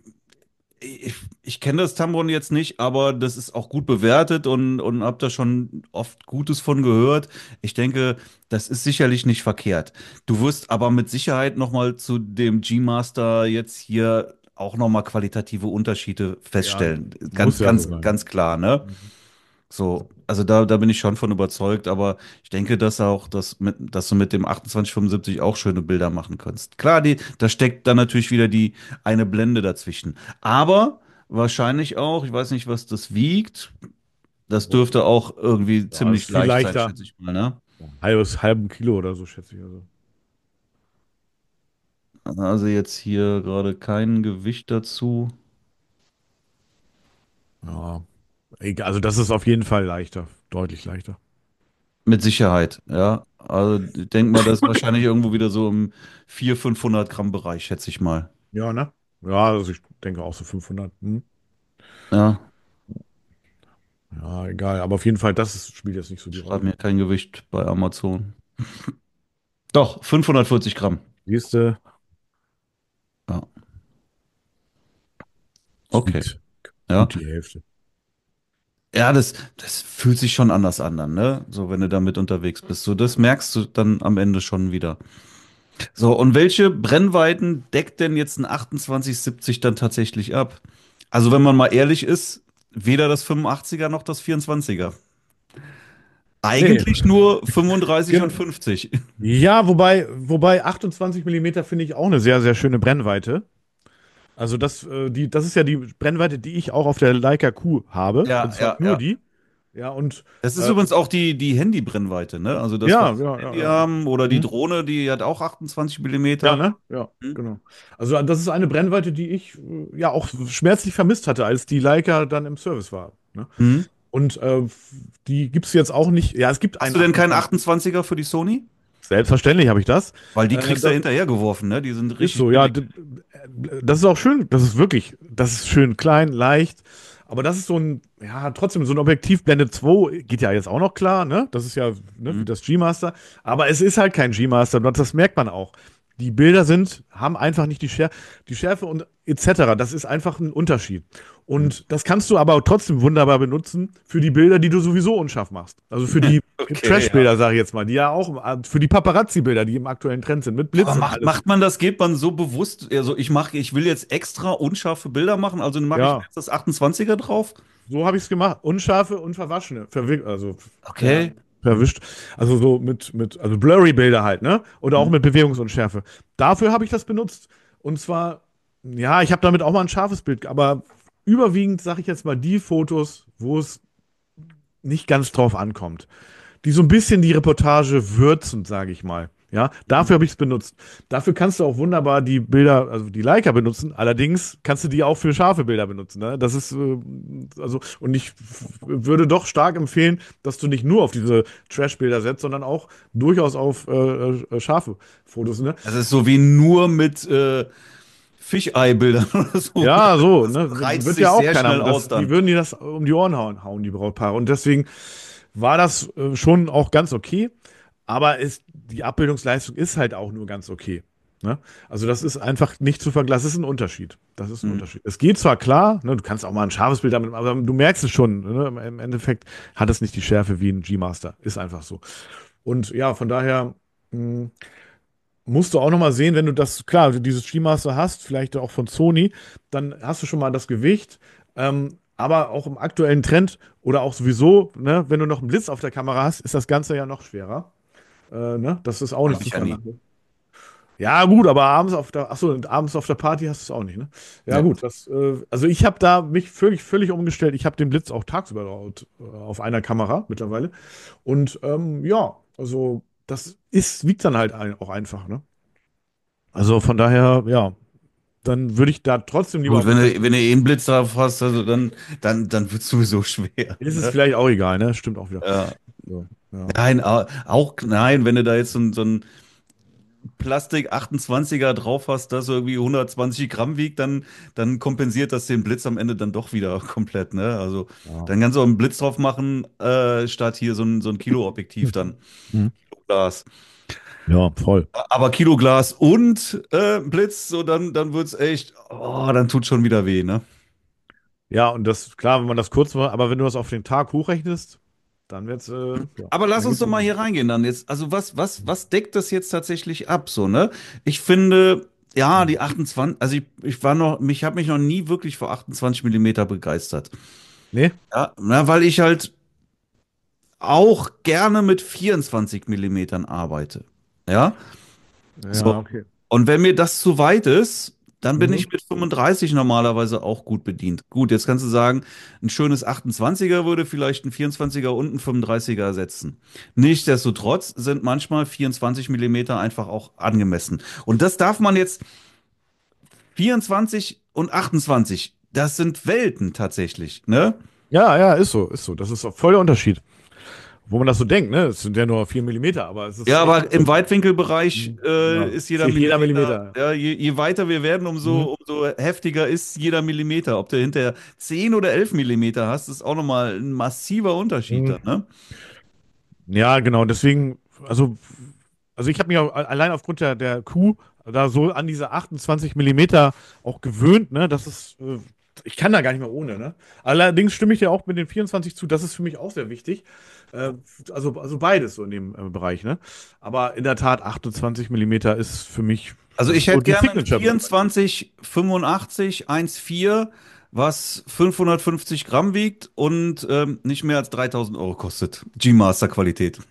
ich kenne das Tamron jetzt nicht, aber das ist auch gut bewertet und habe da schon oft Gutes von gehört. Ich denke, das ist sicherlich nicht verkehrt. Du wirst aber mit Sicherheit nochmal zu dem G-Master jetzt hier auch nochmal qualitative Unterschiede Ja, feststellen. muss ja so sein. Ganz klar, ne? Mhm. So, also da bin ich schon von überzeugt, aber ich denke, dass du mit dem 2875 auch schöne Bilder machen kannst. Klar, da steckt dann natürlich wieder die eine Blende dazwischen. Aber wahrscheinlich auch, ich weiß nicht, was das wiegt. Das dürfte auch irgendwie Ja, ist ziemlich viel leicht sein, leichter. schätze ich mal, ne? Halben Kilo oder so, schätze ich. Also. Also jetzt hier gerade kein Gewicht dazu. Ja, egal, also das ist auf jeden Fall leichter, deutlich leichter. Mit Sicherheit, ja. Also ich denke mal, das ist wahrscheinlich irgendwo wieder so im 400-500 Gramm Bereich, schätze ich mal. Ja, ne? Ja, also ich denke auch so 500. Hm. Ja. Ja, egal. Aber auf jeden Fall, spielt jetzt nicht so die Schreib Rolle. mir kein Gewicht bei Amazon. Doch, 540 Gramm. Nächste, Ja, es okay. wiegt Ja, gut die Hälfte. ja, das fühlt sich schon anders an dann, ne? So, wenn du damit unterwegs bist. So, das merkst du dann am Ende schon wieder. So, und welche Brennweiten deckt denn jetzt ein 2870 dann tatsächlich ab? Also, wenn man mal ehrlich ist, weder das 85er noch das 24er. Nee, Eigentlich nur 35 und genau. 50. Ja, wobei 28 Millimeter finde ich auch eine sehr, sehr schöne Brennweite. Also das ist ja die Brennweite, die ich auch auf der Leica Q habe. Ja, Und zwar ja, nur ja. die. Ja, und Das ist äh, übrigens auch die Handy-Brennweite, ne? Also das, was ja, wir ja, im ja, Handy ja. haben, oder die Hm. Drohne, die hat auch 28 Ja, Millimeter. ne? Ja, Hm? genau. Also das ist eine Brennweite, die ich ja auch schmerzlich vermisst hatte, als die Leica dann im Service war. Ne? Hm? Und die gibt es jetzt auch nicht. Ja, es gibt Hast einen du denn keinen 28. 28er für die Sony? Selbstverständlich habe ich das. Weil die kriegst du Das hinterhergeworfen, ne? Die sind ist richtig so, ja. billig. Das ist auch schön. Das ist schön klein, leicht. Aber das ist so ein, ja, trotzdem so ein Objektiv Blende 2 geht ja jetzt auch noch klar, ne? Das ist ja, ne, wie Hm? das G-Master. Aber es ist halt kein G-Master und das merkt man auch. Die Bilder haben einfach nicht die Schärfe und etc. Das ist einfach ein Unterschied. Hm. Und das kannst du aber trotzdem wunderbar benutzen für die Bilder, die du sowieso unscharf machst. Also für die Okay, ja. Trash-Bilder, sage ich jetzt mal, die ja auch, für die Paparazzi-Bilder, die im aktuellen Trend sind, mit Aber Blitz und alles. macht man das, geht man so bewusst, also ich will jetzt extra unscharfe Bilder machen, also dann mache ich Ja, jetzt das 28er drauf. so habe ich es gemacht. Unscharfe und verwaschene. Also, ja, Okay. verwischt. Also so also Blurry-Bilder halt, ne? Oder auch Hm? mit Bewegungsunschärfe. Dafür habe ich das benutzt. Und zwar, ja, ich habe damit auch mal ein scharfes Bild, aber überwiegend, sage ich jetzt mal, die Fotos, wo es nicht ganz drauf ankommt. Die so ein bisschen die Reportage würzen, sage ich mal. Ja, dafür habe ich es benutzt. Dafür kannst du auch wunderbar die Bilder, also die Leica benutzen. Allerdings kannst du die auch für scharfe Bilder benutzen. Ne? Das ist, also, und ich würde doch stark empfehlen, dass du nicht nur auf diese Trash-Bilder setzt, sondern auch durchaus auf scharfe Fotos. Ne? Das ist so wie nur mit Fischei-Bildern oder so. Ja, so, Das ne? reizt Wird ja sich auch sehr keiner. schnell aus Die dann. würden dir das um die Ohren hauen, die Brautpaare. Und deswegen war das schon auch ganz okay. Aber die Abbildungsleistung ist halt auch nur ganz okay. Ne? Also das ist einfach nicht zu vergleichen. Das ist ein Unterschied. Das ist ein Hm. Unterschied. Es geht zwar klar, ne, du kannst auch mal ein scharfes Bild damit, aber du merkst es schon. Ne? Im Endeffekt hat es nicht die Schärfe wie ein G-Master. Ist einfach so. Und ja, von daher mh, musst du auch noch mal sehen, wenn du das, klar, wenn du dieses G-Master hast, vielleicht auch von Sony, dann hast du schon mal das Gewicht. Aber auch im aktuellen Trend oder auch sowieso, ne, wenn du noch einen Blitz auf der Kamera hast, ist das Ganze ja noch schwerer. Ne? Das ist auch nicht Hab zu ich ja nie. vernachlässigen. Ja, gut, aber achso, und abends auf der Party hast du es auch nicht, ne? Ja, Nee. gut, also ich habe da mich völlig umgestellt. Ich habe den Blitz auch tagsüber auf einer Kamera mittlerweile. Und ja, also wiegt dann halt auch einfach, ne? Also von daher, ja, dann würde ich da trotzdem lieber Gut, auf den Blitz. wenn du eh einen Blitz drauf hast, also dann wird es sowieso schwer. Ist es Ne? vielleicht auch egal, ne? Stimmt auch wieder. Ja. So, ja. Nein, auch nein, wenn du da jetzt so ein Plastik 28er drauf hast, das irgendwie 120 Gramm wiegt, dann kompensiert das den Blitz am Ende dann doch wieder komplett, ne? Also Ja. dann kannst du auch einen Blitz drauf machen, statt hier so ein Kilo-Objektiv dann. Mhm. Glas. Ja, voll. Aber Kilo Glas und Blitz, so dann wird's echt, oh, dann tut schon wieder weh, ne? Ja, und das, klar, wenn man das kurz macht, aber wenn du das auf den Tag hochrechnest, dann wird's, ja, Aber lass dann uns geht's doch mal um. hier reingehen dann jetzt. Also was deckt das jetzt tatsächlich ab, so, ne? Ich finde, ja, die 28, also ich habe mich noch nie wirklich für 28 Millimeter begeistert. Nee? Ja, na, weil ich halt auch gerne mit 24 Millimetern arbeite. Ja, so. Ja, okay. Und wenn mir das zu weit ist, dann bin Mhm. ich mit 35 normalerweise auch gut bedient. Gut, jetzt kannst du sagen, ein schönes 28er würde vielleicht ein 24er und ein 35er ersetzen. Nichtsdestotrotz sind manchmal 24 Millimeter einfach auch angemessen. Und das darf man jetzt 24 und 28, das sind Welten tatsächlich, ne? Ja, ja, ist so, ist so. Das ist auch voll der Unterschied. Wo man das so denkt, ne? Es sind ja nur 4 mm, aber es ist Ja, echt. aber im Weitwinkelbereich Ja, ist jeder zählt jeder Millimeter, Millimeter. ja, je weiter wir werden, Mhm. umso heftiger ist jeder Millimeter. Ob du hinterher 10 oder 11 Millimeter hast, ist auch nochmal ein massiver Unterschied da, Mhm. ne? Ja, genau. Deswegen, also ich habe mich auch allein aufgrund der Kuh da so an diese 28 Millimeter auch gewöhnt, ne? Das ist, ich kann da gar nicht mehr ohne, ne? Allerdings stimme ich dir auch mit den 24 zu, das ist für mich auch sehr wichtig. Äh, also beides so in dem Bereich, ne? Aber in der Tat, 28 Millimeter ist für mich, Also das ich ist so hätte die gerne ein Signature. 24 85 1,4, was 550 Gramm wiegt und nicht mehr als 3.000 € kostet. G-Master Qualität.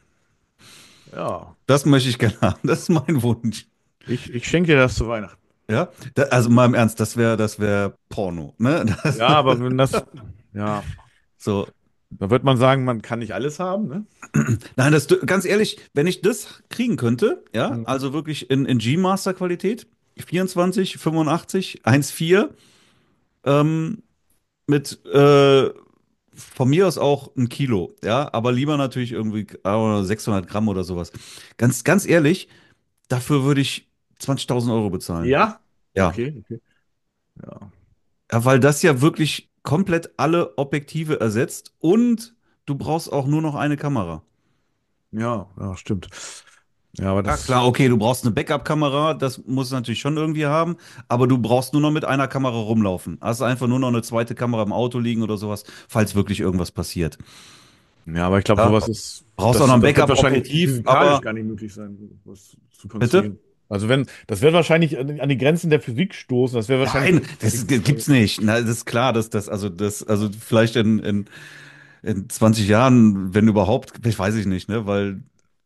Ja, Das möchte ich gerne haben. Das ist mein Wunsch. ich schenke dir das zu Weihnachten. Ja, also mal im Ernst, das wär Porno, ne? Das, Ja, aber wenn das, ja, so. da wird man sagen, man kann nicht alles haben, ne? Nein, ganz ehrlich, wenn ich das kriegen könnte, ja, Mhm. also wirklich in G-Master Qualität, 24, 85, 1,4, ähm, mit von mir aus auch ein Kilo, ja, aber lieber natürlich irgendwie 600 Gramm oder sowas. Ganz ehrlich, dafür würde ich 20.000 € bezahlen. Ja? Ja. Okay, okay. Ja. Ja, weil das ja wirklich komplett alle Objektive ersetzt und du brauchst auch nur noch eine Kamera. Ja, ja, stimmt. Ja, aber Ja, das, klar, okay, du brauchst eine Backup-Kamera, das muss natürlich schon irgendwie haben, aber du brauchst nur noch mit einer Kamera rumlaufen. Hast einfach nur noch eine zweite Kamera im Auto liegen oder sowas, falls wirklich irgendwas passiert. ja, aber ich glaube, Ja, sowas ist, brauchst auch noch das, ein das wird wahrscheinlich Backup-Objektiv, physikalisch aber gar nicht möglich sein, was zu bitte? konstruieren. Also wenn, das wird wahrscheinlich an die Grenzen der Physik stoßen, das wäre wahrscheinlich Nein, das nichts. gibt's nicht. Na, das ist klar, also vielleicht in 20 Jahren, wenn überhaupt, ich weiß ich nicht, ne, weil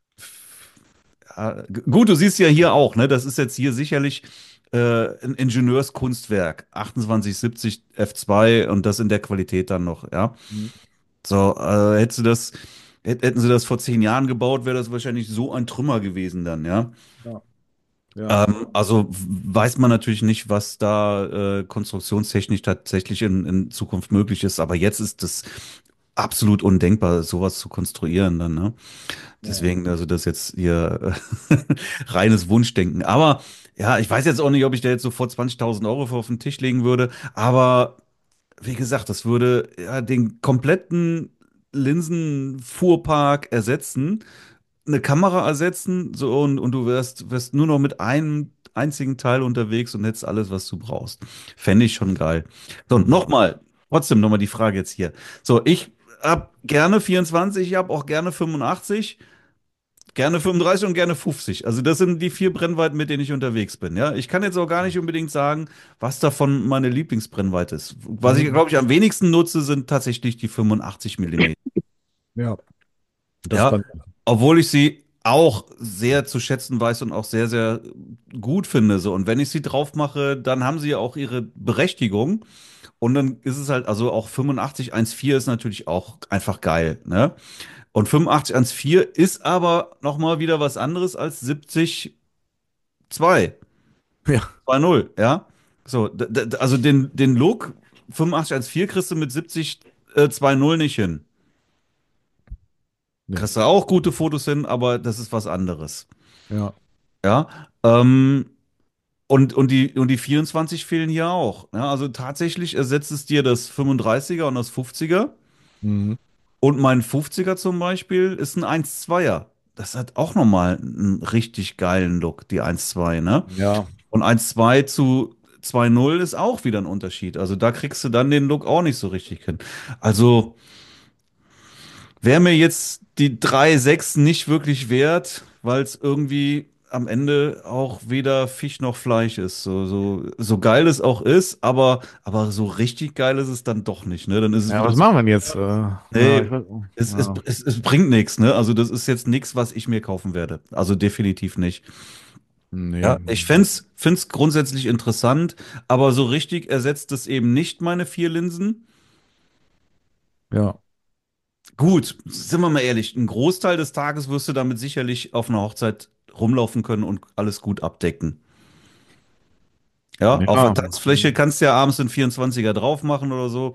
ja, gut, du siehst ja hier auch, ne? Das ist jetzt hier sicherlich ein Ingenieurskunstwerk. 2870 F2 und das in der Qualität dann noch, ja. Mhm. So, hätten sie das vor 10 Jahren gebaut, wäre das wahrscheinlich so ein Trümmer gewesen dann, ja. Ja, ja, Also weiß man natürlich nicht, was da konstruktionstechnisch tatsächlich in Zukunft möglich ist, aber jetzt ist das absolut undenkbar, sowas zu konstruieren dann, ne? ja. Deswegen, also das jetzt hier reines Wunschdenken. Aber ja, ich weiß jetzt auch nicht, ob ich da jetzt sofort 20.000 € für auf den Tisch legen würde. Aber wie gesagt, das würde ja den kompletten Linsenfuhrpark ersetzen, eine Kamera ersetzen, so und du wärst nur noch mit einem einzigen Teil unterwegs und hättest alles, was du brauchst. Fände ich schon geil. So, und trotzdem nochmal die Frage jetzt hier. So, ich hab gerne 24, ich hab auch gerne 85. Gerne 35 und gerne 50. Also das sind die 4 Brennweiten, mit denen ich unterwegs bin. Ja, ich kann jetzt auch gar nicht unbedingt sagen, was davon meine Lieblingsbrennweite ist. Was ich, Mhm. glaube ich, am wenigsten nutze, sind tatsächlich die 85 Millimeter. Ja, das Ja, kann. obwohl ich sie auch sehr zu schätzen weiß und auch sehr, sehr gut finde. So. Und wenn ich sie drauf mache, dann haben sie ja auch ihre Berechtigung. Und dann ist es halt, also auch 85 1.4 ist natürlich auch einfach geil, ne? Und 85 1.4 ist aber nochmal wieder was anderes als 70 2, Ja, 2.0, ja? So, also den Look 85 1.4 kriegst du mit 70 2.0 nicht hin. nee. Kriegst du auch gute Fotos hin, aber das ist was anderes. Ja. Ja, ähm, und die 24 fehlen hier auch. Ja, also tatsächlich ersetzt es dir das 35er und das 50er. Mhm. Und mein 50er zum Beispiel ist ein 1,2er. Das hat auch nochmal einen richtig geilen Look, die 1,2, ne? Ja, Und 1,2 zu 2,0 ist auch wieder ein Unterschied. Also da kriegst du dann den Look auch nicht so richtig hin. Also wäre mir jetzt die 3,6 nicht wirklich wert, weil es irgendwie am Ende auch weder Fisch noch Fleisch ist. So geil es auch ist, aber so richtig geil ist es dann doch nicht, ne? Dann ist es ja, wieder was so. machen wir denn jetzt? Ja, Nee, ich weiß, es, es, ja. es, es bringt nichts, ne? Also das ist jetzt nichts, was ich mir kaufen werde. Also definitiv nicht. Nee, Ja, ich find's grundsätzlich interessant, aber so richtig ersetzt es eben nicht meine 4 Linsen. ja. Gut, sind wir mal ehrlich, einen Großteil des Tages wirst du damit sicherlich auf einer Hochzeit rumlaufen können und alles gut abdecken. Ja, auf der Ja, Tanzfläche kannst du ja abends einen 24er drauf machen oder so.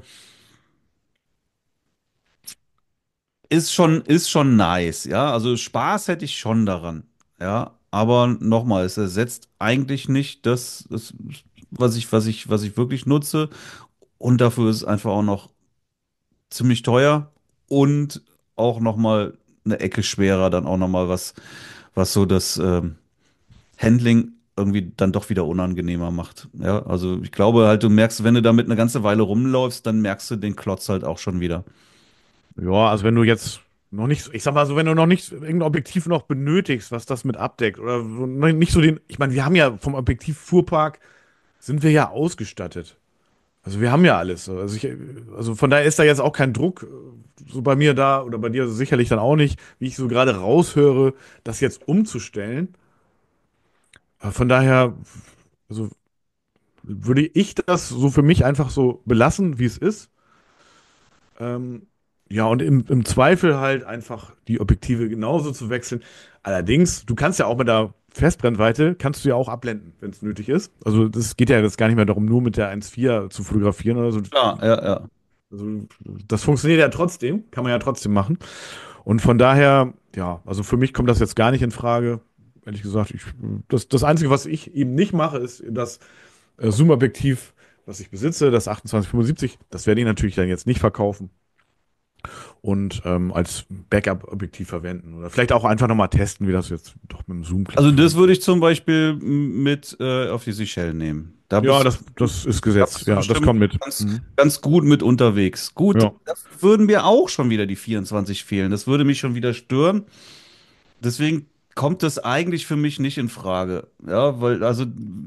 Ist schon nice, ja. Also Spaß hätte ich schon daran. Ja, aber nochmal, es ersetzt eigentlich nicht das, was ich wirklich nutze. Und dafür ist es einfach auch noch ziemlich teuer und auch nochmal eine Ecke schwerer, dann auch nochmal was so das Handling irgendwie dann doch wieder unangenehmer macht. Ja, also ich glaube halt, du merkst, wenn du damit eine ganze Weile rumläufst, dann merkst du den Klotz halt auch schon wieder. ja, also wenn du jetzt noch nicht, ich sag mal so, wenn du noch nicht irgendein Objektiv noch benötigst, was das mit abdeckt oder so, nicht so den, ich meine, wir haben ja vom Objektiv-Fuhrpark sind wir ja ausgestattet. Also wir haben ja alles. Also von daher ist da jetzt auch kein Druck so bei mir da oder bei dir sicherlich dann auch nicht, wie ich so gerade raushöre, das jetzt umzustellen. Von daher, also würde ich das so für mich einfach so belassen, wie es ist. Ähm, ja, und im Zweifel halt einfach die Objektive genauso zu wechseln. Allerdings, du kannst ja auch mit der Festbrennweite, kannst du ja auch abblenden, wenn es nötig ist. Also das geht ja jetzt gar nicht mehr darum, nur mit der 1,4 zu fotografieren oder so. Klar, ja, ja. Also das funktioniert ja trotzdem, kann man ja trotzdem machen. Und von daher, ja, also für mich kommt das jetzt gar nicht in Frage. Ehrlich gesagt, das Einzige, was ich eben nicht mache, ist das Zoom-Objektiv, was ich besitze, das 2875. Das werde ich natürlich dann jetzt nicht verkaufen und als Backup-Objektiv verwenden. Oder vielleicht auch einfach nochmal testen, wie das jetzt doch mit dem Zoom klappt Also für das mich. würde ich zum Beispiel mit auf die Seychellen nehmen. Da Ja, bist, das ist da Gesetz. bist du Ja, das bestimmt kommt mit. ganz, Mhm. ganz gut mit unterwegs. Gut, Ja. da würden mir auch schon wieder die 24 fehlen. Das würde mich schon wieder stören. Deswegen kommt das eigentlich für mich nicht in Frage. Ja, weil, also,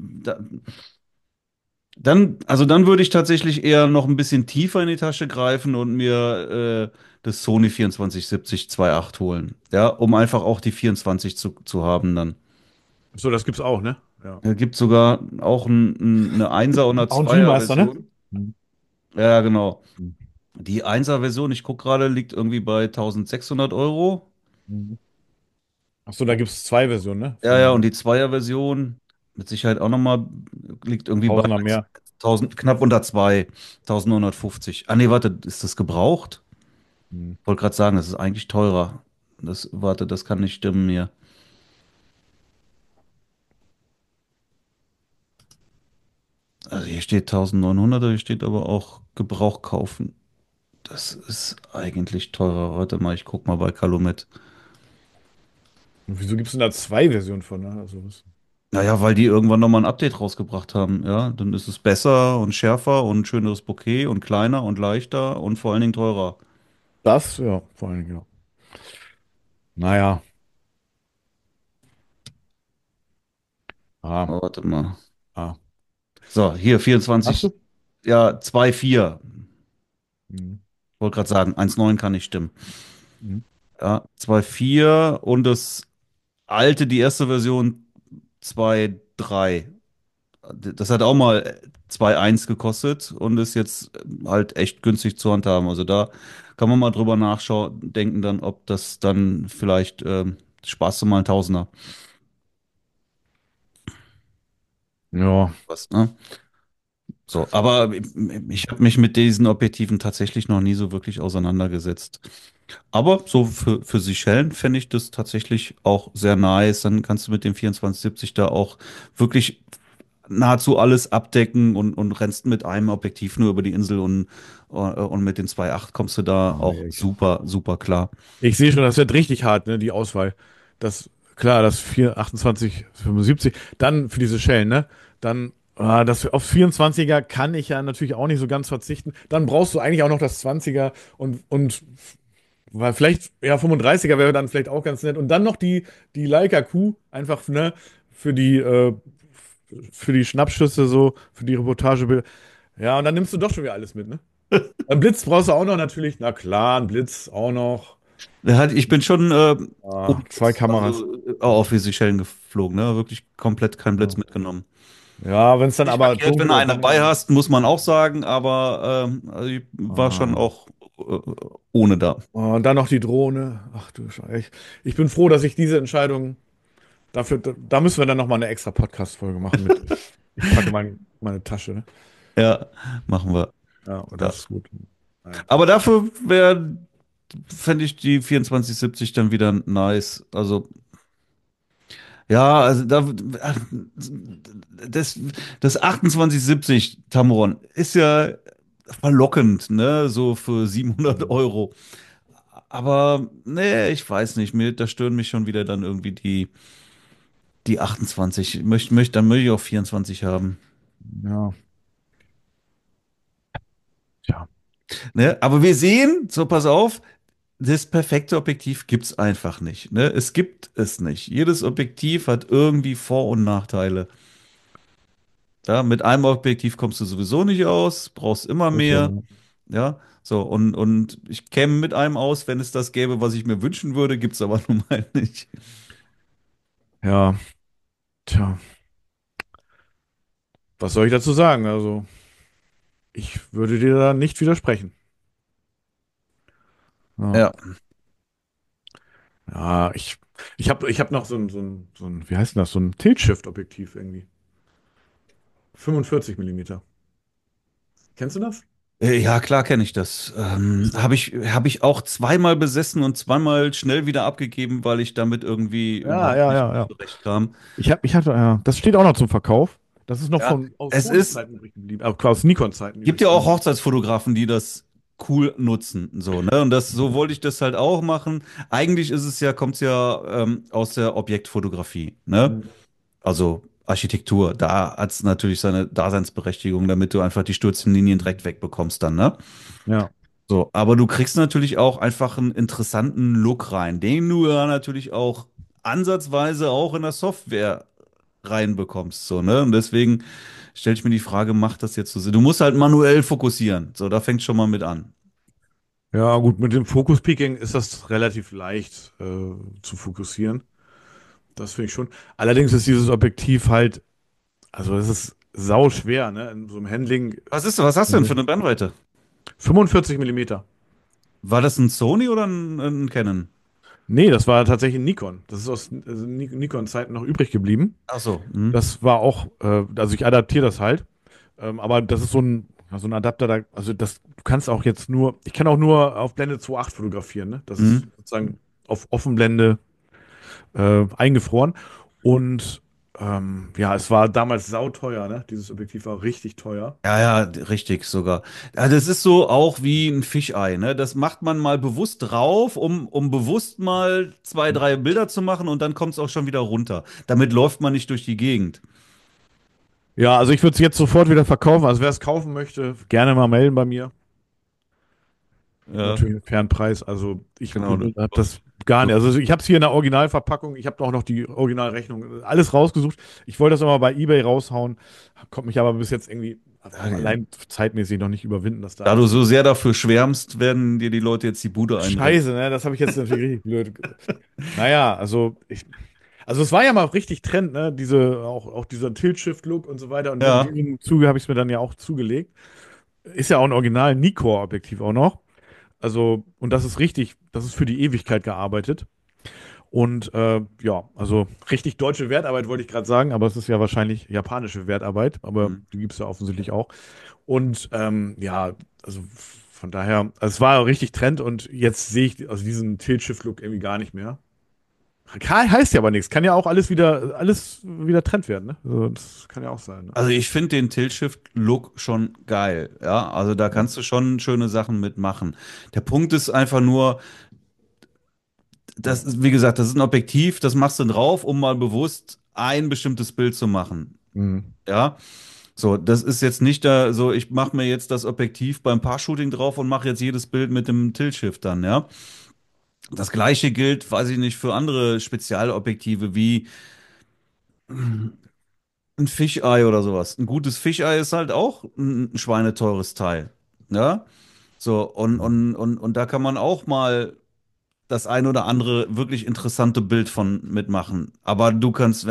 dann würde ich tatsächlich eher noch ein bisschen tiefer in die Tasche greifen und mir das Sony 2470 2.8 holen. Ja, um einfach auch die 24 zu haben dann. So, das gibt's auch, ne? Ja. Es gibt sogar auch eine Einser und eine Auch ein Zweier Viehmeister, ne? Version. Mhm. Ja, genau. Die Einser Version, ich gucke gerade, liegt irgendwie bei 1.600 Euro. Mhm. Ach so, da gibt's zwei Versionen, ne? Ja, ja, und Von die Zweier-Version mit Sicherheit auch nochmal liegt irgendwie bei Tausender mehr. 1000, knapp unter 2, 1950. Ah, nee, warte, ist das gebraucht? Mhm. Wollte gerade sagen, das ist eigentlich teurer. Warte, das kann nicht stimmen hier. Also hier steht 1900, hier steht aber auch Gebrauch kaufen. Das ist eigentlich teurer. Warte mal, ich guck mal bei Calumet. Und wieso gibt's denn da zwei Versionen von, ne? Also, Naja, weil die irgendwann nochmal ein Update rausgebracht haben. Ja, dann ist es besser und schärfer und ein schöneres Bouquet und kleiner und leichter und vor allen Dingen teurer. das, ja, vor allen Dingen, ja. Naja, ah, Oh, warte mal. ah. So, hier Hast 24, du? ja, 2,4. Mhm. Wollte gerade sagen, 1,9 kann nicht stimmen. Mhm. Ja, 2,4 und das alte, die erste Version 2,3. Das hat auch mal 2,1 gekostet und ist jetzt halt echt günstig zu handhaben. Also da kann man mal drüber nachschauen, denken dann, ob das dann vielleicht Spaß du mal ein Tausender. Ja, Was, ne? So, aber ich habe mich mit diesen Objektiven tatsächlich noch nie so wirklich auseinandergesetzt. Aber so für Seychellen fände ich das tatsächlich auch sehr nice. Dann kannst du mit dem 2470 da auch wirklich nahezu alles abdecken und rennst mit einem Objektiv nur über die Insel und mit den 2.8 kommst du da Ah, auch ja, super, super klar. ich sehe schon, das wird richtig hart, ne, die Auswahl. Das, klar, das 4, 28, 75, dann für diese Schellen, ne? Dann, das auf 24er kann ich ja natürlich auch nicht so ganz verzichten. Dann brauchst du eigentlich auch noch das 20er und weil vielleicht, ja, 35er wäre dann vielleicht auch ganz nett. Und dann noch die Leica Q, einfach, ne, für für die Schnappschüsse so, für die Reportagebilder. Ja, und dann nimmst du doch schon wieder alles mit, ne? Ein Blitz brauchst du auch noch natürlich. Na klar, ein Blitz auch noch. Ich bin schon Ah, zwei Kameras. auch auf die Seychellen geflogen, ne? Wirklich komplett kein Blitz Ja, mitgenommen. ja, wenn es dann Nicht aber verkehrt, wenn du dunkle einen dabei Sommer. hast, muss man auch sagen, aber also ich war schon Ah. auch ohne da. Und dann noch die Drohne. Ach du Scheiße. Ich bin froh, dass ich diese Entscheidung dafür, da müssen wir dann nochmal eine extra Podcast-Folge machen mit. Ich packe meine Tasche, ne? Ja, machen wir. Ja, Ja. das ist gut. Naja. Aber dafür fände ich die 2470 dann wieder nice. Also, ja, also das, das 2870 Tamron ist ja verlockend, ne? So für 700 Euro. Aber, nee, ich weiß nicht, da stören mich schon wieder dann irgendwie die 28. Dann möchte ich auch 24 haben. Ja, tja. Ne? Aber wir sehen, so pass auf, das perfekte Objektiv gibt's einfach nicht. Ne? Es gibt es nicht. Jedes Objektiv hat irgendwie Vor- und Nachteile. Ja, mit einem Objektiv kommst du sowieso nicht aus, brauchst immer Ist mehr. so. Ja, so, und ich käme mit einem aus, wenn es das gäbe, was ich mir wünschen würde, gibt's aber nun mal nicht. Ja, tja. Was soll ich dazu sagen? Also, ich würde dir da nicht widersprechen. Ja, Ja. ja ich hab noch so ein, wie heißt denn das? So ein Tilt-Shift-Objektiv irgendwie. 45 Millimeter. Kennst du das? Ja, klar kenne ich das. Hab ich auch zweimal besessen und zweimal schnell wieder abgegeben, weil ich damit irgendwie Ja, überhaupt ja, nicht ja, ja. zurechtkam. Ich hatte, ja, das steht auch noch zum Verkauf. Das ist noch Ja, aus es ist, Sony-Zeiten übrig geblieben, aus Nikon-Zeiten gibt übrig ja auch geblieben. Hochzeitsfotografen, die das cool nutzen, so, ne? Und so wollte ich das halt auch machen. Eigentlich kommt es ja aus der Objektfotografie, ne? Mhm. Also Architektur, da hat es natürlich seine Daseinsberechtigung, damit du einfach die Stürzenlinien direkt wegbekommst dann, ne? Ja, So, aber du kriegst natürlich auch einfach einen interessanten Look rein, den du ja natürlich auch ansatzweise auch in der Software reinbekommst, so, ne? Und deswegen stelle ich mir die Frage, macht das jetzt so Sinn? Du musst halt manuell fokussieren. So, da fängt schon mal mit an. ja, gut, mit dem Focus-Peaking ist das relativ leicht zu fokussieren. Das finde ich schon. Allerdings ist dieses Objektiv halt, also es ist sau schwer, ne? In so einem Handling. Was hast du denn für eine Brennweite? 45 Millimeter. War das ein Sony oder ein Canon? Nee, das war tatsächlich ein Nikon. Das ist aus Nikon-Zeiten noch übrig geblieben. Ach so. Hm. Das war auch, also ich adaptiere das halt. Aber das ist so ein Adapter, also du kannst auch jetzt nur, ich kann auch nur auf Blende 2.8 fotografieren, ne? Das ist Hm. sozusagen auf Offenblende eingefroren. Und ja, es war damals sauteuer, ne? Dieses Objektiv war richtig teuer. Ja, ja, richtig sogar. Ja, das ist so auch wie ein Fischei, ne? Das macht man mal bewusst drauf, um bewusst mal zwei, drei Bilder zu machen und dann kommt es auch schon wieder runter. Damit läuft man nicht durch die Gegend. Ja, also ich würde es jetzt sofort wieder verkaufen. Also wer es kaufen möchte, gerne mal melden bei mir. Ja, Natürlich einen fairen Preis. Also ich genau. habe das gar nicht. Also ich habe es hier in der Originalverpackung. Ich habe auch noch die Originalrechnung. Alles rausgesucht. Ich wollte das immer bei eBay raushauen. Konnte mich aber bis jetzt irgendwie allein zeitmäßig noch nicht überwinden, das Da da. du so sehr dafür schwärmst, werden dir die Leute jetzt die Bude einrennen. Scheiße, ne? Das habe ich jetzt natürlich richtig blöd. Naja, also es war ja mal richtig Trend, ne? Auch dieser Tilt-Shift-Look und so weiter. Und in Ja. diesem Zuge habe ich es mir dann ja auch zugelegt. Ist ja auch ein Original Nikkor-Objektiv auch noch. Also, und das ist richtig, das ist für die Ewigkeit gearbeitet. Und ja, also richtig deutsche Wertarbeit wollte ich gerade sagen, aber es ist ja wahrscheinlich japanische Wertarbeit, aber Mhm. die gibt es ja offensichtlich auch. Und ja, also von daher, also es war ja richtig Trend und jetzt sehe ich also diesen Tilt-Shift-Look irgendwie gar nicht mehr. Heißt ja aber nichts, kann ja auch alles wieder Trend werden, ne? Also das kann ja auch sein, ne? Also ich finde den Tilt-Shift-Look schon geil, ja. Also da Ja. kannst du schon schöne Sachen mitmachen. Der Punkt ist einfach nur, das ist, wie gesagt, das ist ein Objektiv, das machst du drauf, um mal bewusst ein bestimmtes Bild zu machen. Mhm. Ja, so, das ist jetzt nicht da, so, ich mache mir jetzt das Objektiv beim Paar-Shooting drauf und mache jetzt jedes Bild mit dem Tilt-Shift dann, ja. Das gleiche gilt, weiß ich nicht, für andere Spezialobjektive wie ein Fisheye oder sowas. Ein gutes Fisheye ist halt auch ein schweineteures Teil. Ja, so, und da kann man auch mal das ein oder andere wirklich interessante Bild von mitmachen. Aber du kannst,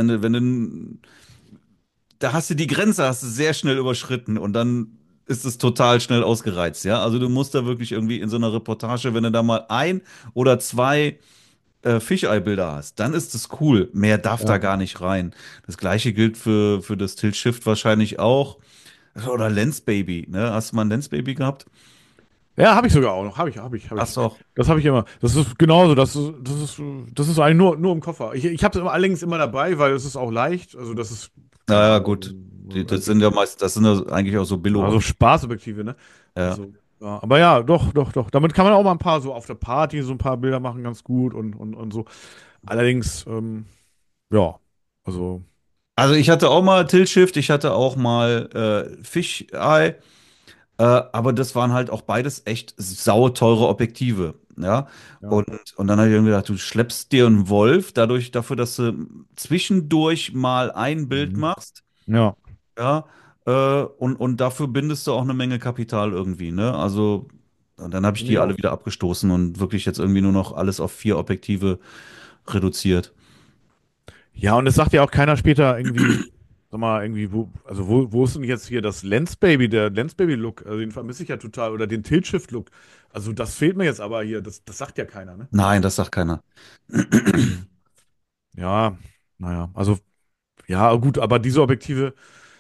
da hast du die Grenze, hast du sehr schnell überschritten und dann ist es total schnell ausgereizt, ja. Also du musst da wirklich irgendwie in so einer Reportage, wenn du da mal ein oder zwei Fisheye-Bilder hast, dann ist es cool. Mehr darf da Ja. gar nicht rein. Das gleiche gilt für das Tilt-Shift wahrscheinlich auch. Oder Lens Baby, ne? Hast du mal ein Lens Baby gehabt? Ja, habe ich sogar auch noch. Habe ich. Hast du auch. Das habe ich immer. Das ist genauso. Das ist eigentlich nur im Koffer. Ich habe es immer, allerdings immer dabei, weil es ist auch leicht. Also das ist, keine Naja, Ahnung. gut. Das Also, sind ja meist, das sind ja eigentlich auch so also Billo-Objektive. Spaßobjektive, ne? Ja. Also, ja, aber ja, doch. Damit kann man auch mal ein paar so auf der Party so ein paar Bilder machen, ganz gut und so. Allerdings, ja, also, Also ich hatte auch mal Tilt-Shift, ich hatte auch mal Fisheye, aber das waren halt auch beides echt sauteure Objektive. Ja. ja. Und dann habe ich irgendwie gedacht, du schleppst dir einen Wolf, dafür, dass du zwischendurch mal ein Bild Mhm. machst, Ja. ja, und dafür bindest du auch eine Menge Kapital irgendwie, ne? Also, und dann habe ich Finde die ich alle auch. wieder abgestoßen und wirklich jetzt irgendwie nur noch alles auf 4 Objektive reduziert. Ja, und es sagt ja auch keiner später irgendwie, sag mal, irgendwie, wo ist denn jetzt hier das Lens-Baby, der Lens-Baby-Look? Also den vermisse ich ja total. Oder den Tilt-Shift-Look. Also das fehlt mir jetzt aber hier. Das sagt ja keiner, ne? Nein, das sagt keiner. Also, ja, naja, also, ja, gut, aber diese Objektive,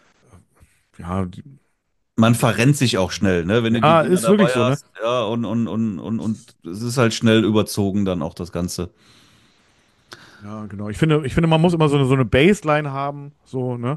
ja, Man verrennt sich auch schnell, ne? Wenn du die ja, Dinger ist wirklich dabei so, ne? hast, ja, und es ist halt schnell überzogen dann auch das Ganze. Ja, genau. Ich finde, man muss immer so eine Baseline haben, so, ne?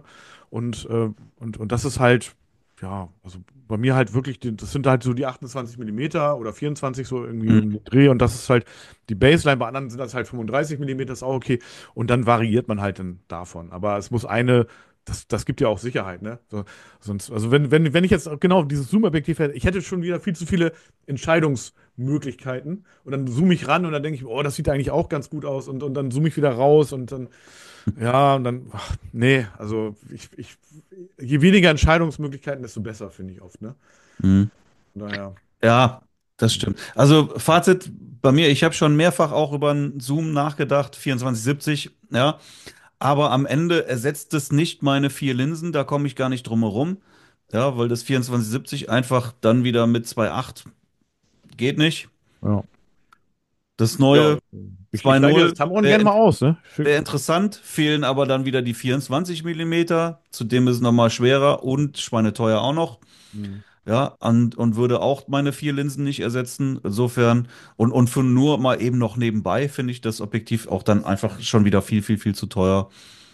Und das ist halt, ja, also bei mir halt wirklich, das sind halt so die 28 Millimeter oder 24 so irgendwie Mhm. um den Dreh und das ist halt die Baseline, bei anderen sind das halt 35 Millimeter, ist auch okay. Und dann variiert man halt dann davon. Aber es muss das gibt ja auch Sicherheit, ne? So, sonst, also wenn ich jetzt genau dieses Zoom-Objektiv hätte, ich hätte schon wieder viel zu viele Entscheidungsmöglichkeiten. Und dann zoome ich ran und dann denke ich, oh, das sieht eigentlich auch ganz gut aus. Und dann zoome ich wieder raus und dann, ja, und dann, ach, nee, also je weniger Entscheidungsmöglichkeiten, desto besser, finde ich oft, ne? Mhm. Von daher, Ja, das stimmt. Also Fazit bei mir, ich habe schon mehrfach auch über einen Zoom nachgedacht, 2470, ja, aber am Ende ersetzt es nicht meine 4 Linsen, da komme ich gar nicht drum herum, ja, weil das 2470 einfach dann wieder mit 2.8 geht nicht. ja. Das Ja, neue ich leite dir 2.0 das Tamron gerne wäre mal aus, ne? wär interessant, fehlen aber dann wieder die 24 Millimeter, zudem ist es nochmal schwerer und schweineteuer auch noch. Hm. Ja, und würde auch meine 4 Linsen nicht ersetzen. Insofern, und für nur mal eben noch nebenbei finde ich das Objektiv auch dann einfach schon wieder viel zu teuer.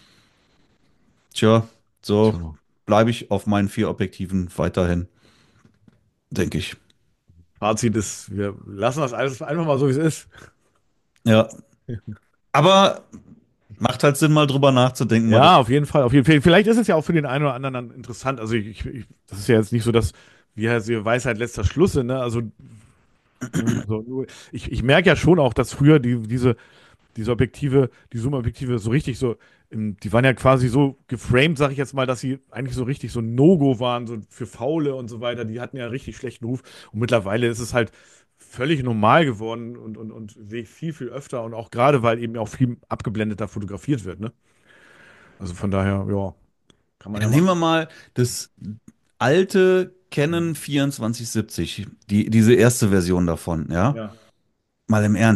Tja, so Tja. bleibe ich auf meinen 4 Objektiven weiterhin, denke ich. Fazit ist, wir lassen das alles einfach mal so, wie es ist. Ja, aber macht halt Sinn, mal drüber nachzudenken, mal das. Ja, auf jeden Fall, auf jeden Fall. Vielleicht ist es ja auch für den einen oder anderen dann interessant. Also das ist ja jetzt nicht so, dass wir halt so Weisheit letzter Schluss sind, ne? Also, ne? Also ich merke ja schon auch, dass früher diese Objektive, die Zoom-Objektive so richtig so, die waren ja quasi so geframed, sag ich jetzt mal, dass sie eigentlich so richtig so ein No-Go waren, so für Faule und so weiter. Die hatten ja einen richtig schlechten Ruf. Und mittlerweile ist es halt völlig normal geworden und sehe ich viel öfter und auch gerade, weil eben auch viel abgeblendeter fotografiert wird, ne? Also von daher, ja, kann Ja, man ja dann nehmen wir machen. mal das alte Canon 2470, diese erste Version davon, ja. Ja. Mal im Ernst.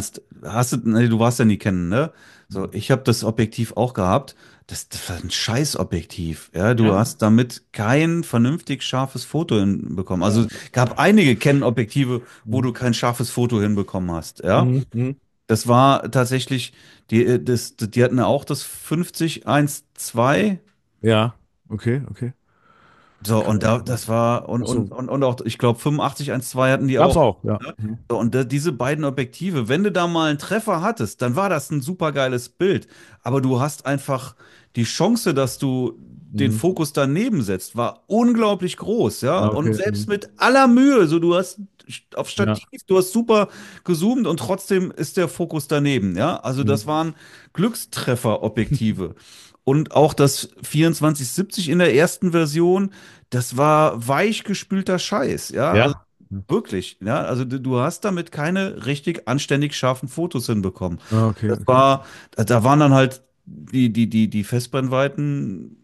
nee, du warst ja nie kennen, ne? So, Mhm. ich habe das Objektiv auch gehabt. Das war ein Scheißobjektiv. Ja, du Ja. hast damit kein vernünftig scharfes Foto hinbekommen. Also Ja. es gab einige Canon-Objektive, wo Mhm. du kein scharfes Foto hinbekommen hast. Ja, Mhm. Mhm. das war tatsächlich, die hatten ja auch das 50-1.2. Ja, okay, okay. So, und Krass. das war, Achso, und auch, ich glaube, 85-1.2 hatten die gab's auch. auch, ja. Ne? Mhm. So, und diese beiden Objektive, wenn du da mal einen Treffer hattest, dann war das ein super geiles Bild. Aber du hast einfach die Chance, dass du den Mhm. Fokus daneben setzt, war unglaublich groß, ja. Ah, Und okay. selbst Mhm. mit aller Mühe, so du hast auf Ja. Stativ, du hast super gezoomt und trotzdem ist der Fokus daneben, ja. Also das Mhm. waren Glückstreffer-Objektive. Und auch das 2470 in der ersten Version, das war weichgespülter Scheiß, ja. Also Ja. Mhm. wirklich, ja. Also du hast damit keine richtig anständig scharfen Fotos hinbekommen. Ah, okay, Das okay. war, da waren dann halt die Festbrennweiten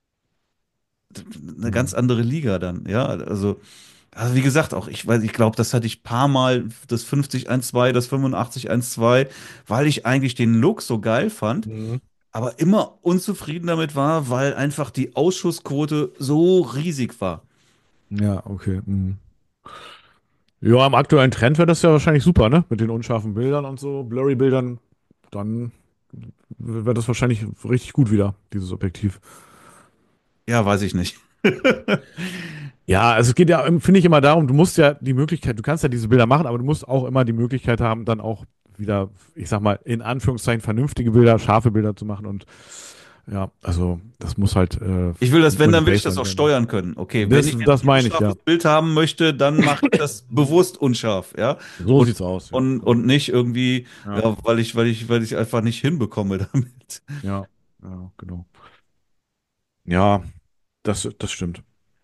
eine ganz Mhm. andere Liga dann, ja. Also wie gesagt, auch ich weiß, ich glaube, das hatte ich paar Mal, das 50-1.2, das 85-1.2, weil ich eigentlich den Look so geil fand, Mhm. aber immer unzufrieden damit war, weil einfach die Ausschussquote so riesig war. Ja, okay. Mhm. Ja, im aktuellen Trend wäre das ja wahrscheinlich super, ne? Mit den unscharfen Bildern und so, Blurry-Bildern. Dann wäre das wahrscheinlich richtig gut wieder, dieses Objektiv. Ja, weiß ich nicht. Ja, also es geht ja, finde ich, immer darum, du musst ja die Möglichkeit, du kannst ja diese Bilder machen, aber du musst auch immer die Möglichkeit haben, dann auch wieder, ich sag mal, in Anführungszeichen vernünftige Bilder, scharfe Bilder zu machen. Und ja, also das muss halt Ich will das, nicht wenn, nur die dann will ich das auch Baseline sein. steuern können. Okay, wenn Das, ich jetzt das ein meine ich, ja. unscharfes Bild haben möchte, dann mache ich das bewusst unscharf, ja. So Und, sieht's aus, ja. und nicht irgendwie, Ja, ja, weil ich einfach nicht hinbekomme damit. ja, ja, genau. Ja, das stimmt.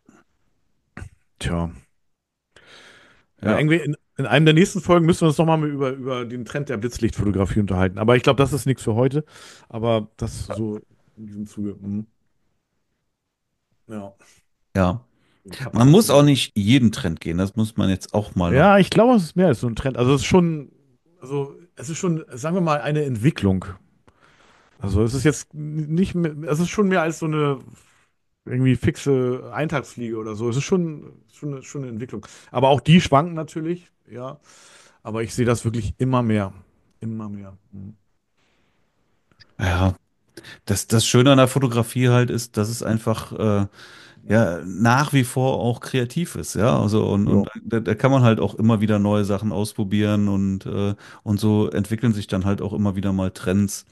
Tja. Ja, Ja, irgendwie in einem der nächsten Folgen müssen wir uns nochmal über den Trend der Blitzlichtfotografie unterhalten. Aber ich glaube, das ist nichts für heute. Aber das so in diesem Zuge. Mhm. Ja, ja. hat man Man dazu muss auch noch. nicht jeden Trend gehen. Das muss man jetzt auch mal noch. Ja, ich glaube, es ist mehr als so ein Trend. Also es ist schon, sagen wir mal, eine Entwicklung. Also es ist jetzt nicht mehr, es ist schon mehr als so eine irgendwie fixe Eintagsfliege oder so. Es ist schon eine Entwicklung. Aber auch die schwanken natürlich, ja. Aber ich sehe das wirklich immer mehr. Immer mehr. Mhm. Ja, das Schöne an der Fotografie halt ist, dass es einfach ja nach wie vor auch kreativ ist, ja. Also Ja. und da kann man halt auch immer wieder neue Sachen ausprobieren und so entwickeln sich dann halt auch immer wieder mal Trends.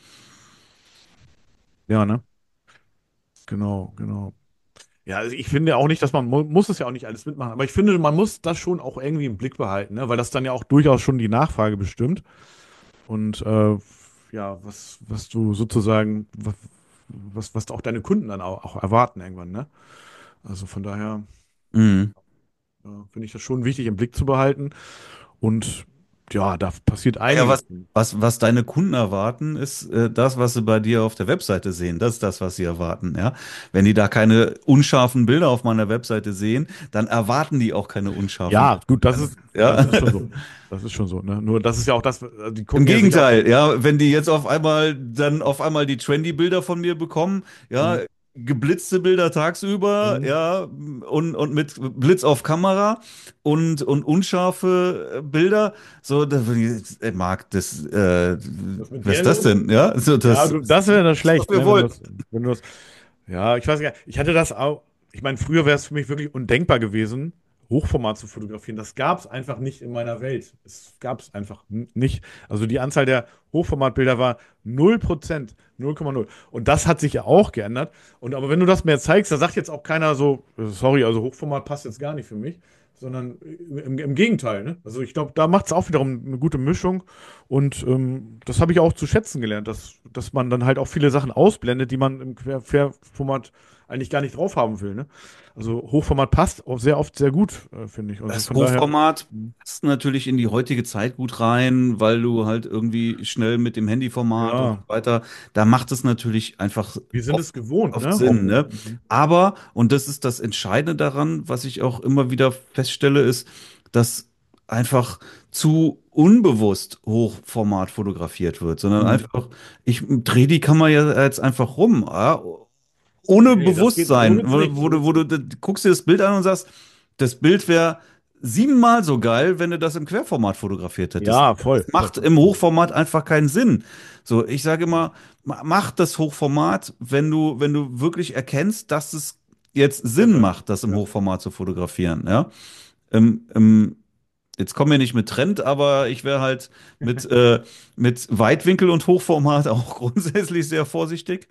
Ja, ne? Genau, genau. Ja, also ich finde auch nicht, dass man muss es ja auch nicht alles mitmachen, aber ich finde, man muss das schon auch irgendwie im Blick behalten, ne? Weil das dann ja auch durchaus schon die Nachfrage bestimmt. Und ja, was du sozusagen, was auch deine Kunden dann auch erwarten irgendwann, ne? Also von daher Mhm. finde ich das schon wichtig im Blick zu behalten. Und ja, da passiert Ja, einiges. was deine Kunden erwarten, ist das, was sie bei dir auf der Webseite sehen. Das ist das, was sie erwarten, ja. Wenn die da keine unscharfen Bilder auf meiner Webseite sehen, dann erwarten die auch keine unscharfen Ja, gut, Bilder. das Ja. ist schon so. Das ist schon so, ne? Nur das ist ja auch das, die Im gucken ja sich auch. Gegenteil, ja, wenn die jetzt auf einmal die trendy Bilder von mir bekommen, ja, Hm, geblitzte Bilder tagsüber, hm. ja, und mit Blitz auf Kamera und unscharfe Bilder, so, Marc, Was ist mit was der ist das los? denn, ja, so, Ja, das das wäre dann ist, was schlecht, wir ne? wollen. Wenn du das, ja, ich weiß gar nicht, ich hatte das auch, ich meine, früher wäre es für mich wirklich undenkbar gewesen, Hochformat zu fotografieren. Das gab es einfach nicht in meiner Welt. Es gab es einfach nicht. Also die Anzahl der Hochformatbilder war 0%, 0,0. Und das hat sich ja auch geändert. Und aber wenn du das mir zeigst, da sagt jetzt auch keiner so, sorry, also Hochformat passt jetzt gar nicht für mich, sondern im Gegenteil. Ne? Also ich glaube, da macht es auch wiederum eine gute Mischung. Und das habe ich auch zu schätzen gelernt, dass man dann halt auch viele Sachen ausblendet, die man im Querformat eigentlich gar nicht drauf haben will. Ne? Also Hochformat passt auch sehr oft sehr gut, finde ich. Also Das von daher, Hochformat passt natürlich in die heutige Zeit gut rein, weil du halt irgendwie schnell mit dem Handyformat und so ja, weiter, da macht es natürlich einfach wir sind oft, es gewohnt, oft ne? Auch. Sinn, ne? Mhm. Aber, und das ist das Entscheidende daran, was ich auch immer wieder feststelle, ist, dass einfach zu unbewusst Hochformat fotografiert wird, sondern einfach, ich drehe die Kamera ja jetzt einfach rum, ja, ohne Nee, so Bewusstsein, geht's nicht. du guckst dir das Bild an und sagst, das Bild wäre siebenmal so geil, wenn du das im Querformat fotografiert hättest. Ja, Das voll, voll. macht im Hochformat einfach keinen Sinn. So, ich sage immer, mach das Hochformat, wenn du wirklich erkennst, dass es jetzt Sinn Besser. macht, das im Ja. Hochformat zu fotografieren, ja. Im, im, Jetzt kommen wir nicht mit Trend, aber ich wäre halt mit Weitwinkel und Hochformat auch grundsätzlich sehr vorsichtig.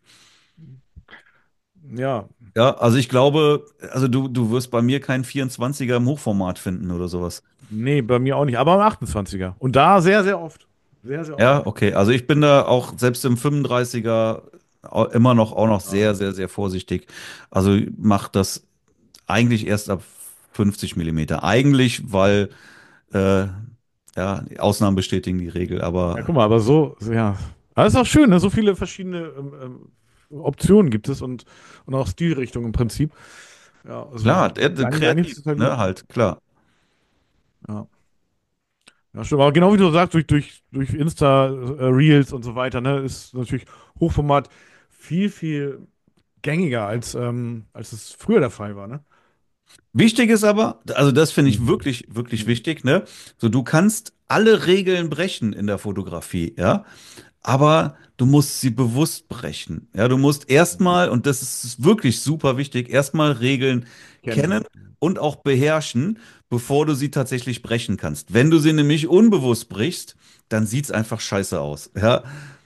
Ja, Ja, also ich glaube, also du wirst bei mir keinen 24er im Hochformat finden oder sowas. nee, bei mir auch nicht, aber am 28er. Und da sehr, sehr oft. Sehr, sehr oft. Ja, okay. Also ich bin da auch selbst im 35er immer noch auch noch Ja. sehr, sehr, sehr vorsichtig. Also mach das eigentlich erst ab 50 Millimeter. Eigentlich, weil ja, die Ausnahmen bestätigen die Regel, Ja, aber guck mal, aber ja. Aber ist auch schön, ne? So viele verschiedene Optionen gibt es und auch Stilrichtungen im Prinzip. Ja, also klar, eigentlich ist kreativ, es halt gut. ne, halt, klar. Ja. Ja, stimmt. Aber genau wie du sagst, durch Insta, Reels und so weiter, ne, ist natürlich Hochformat viel, viel gängiger, als es früher der Fall war, ne? Wichtig ist aber, also das finde ich Mhm. wirklich, wirklich Mhm. wichtig, ne? So, du kannst alle Regeln brechen in der Fotografie, ja? Aber du musst sie bewusst brechen. Ja, du musst erstmal, und das ist wirklich super wichtig, erstmal Regeln Kennen. kennen und auch beherrschen, bevor du sie tatsächlich brechen kannst. Wenn du sie nämlich unbewusst brichst, dann sieht's einfach scheiße aus. Ja,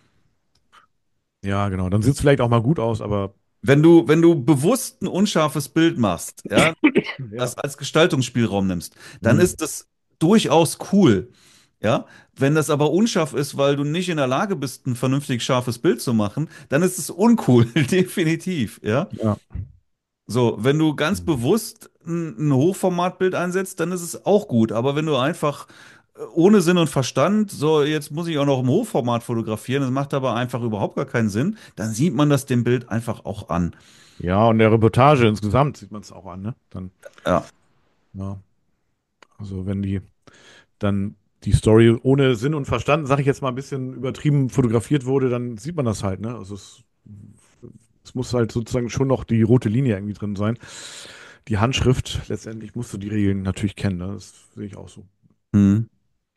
Ja, genau. Dann sieht es vielleicht auch mal gut aus, aber wenn du bewusst ein unscharfes Bild machst, ja, ja. das als Gestaltungsspielraum nimmst, dann Mhm. ist das durchaus cool. Ja, wenn das aber unscharf ist, weil du nicht in der Lage bist, ein vernünftig scharfes Bild zu machen, dann ist es uncool, definitiv. Ja, Ja. so, wenn du ganz bewusst ein Hochformatbild einsetzt, dann ist es auch gut. Aber wenn du einfach ohne Sinn und Verstand, so jetzt muss ich auch noch im Hochformat fotografieren, das macht aber einfach überhaupt gar keinen Sinn, dann sieht man das dem Bild einfach auch an. Ja, und der Reportage insgesamt sieht man es auch an, ne? Dann, Ja. ja. Also wenn dann die Story ohne Sinn und Verstand, sag ich jetzt mal ein bisschen übertrieben fotografiert wurde, dann sieht man das halt, ne? Also es muss halt sozusagen schon noch die rote Linie irgendwie drin sein. Die Handschrift, letztendlich musst du die Regeln natürlich kennen, ne? Das sehe ich auch so. Hm.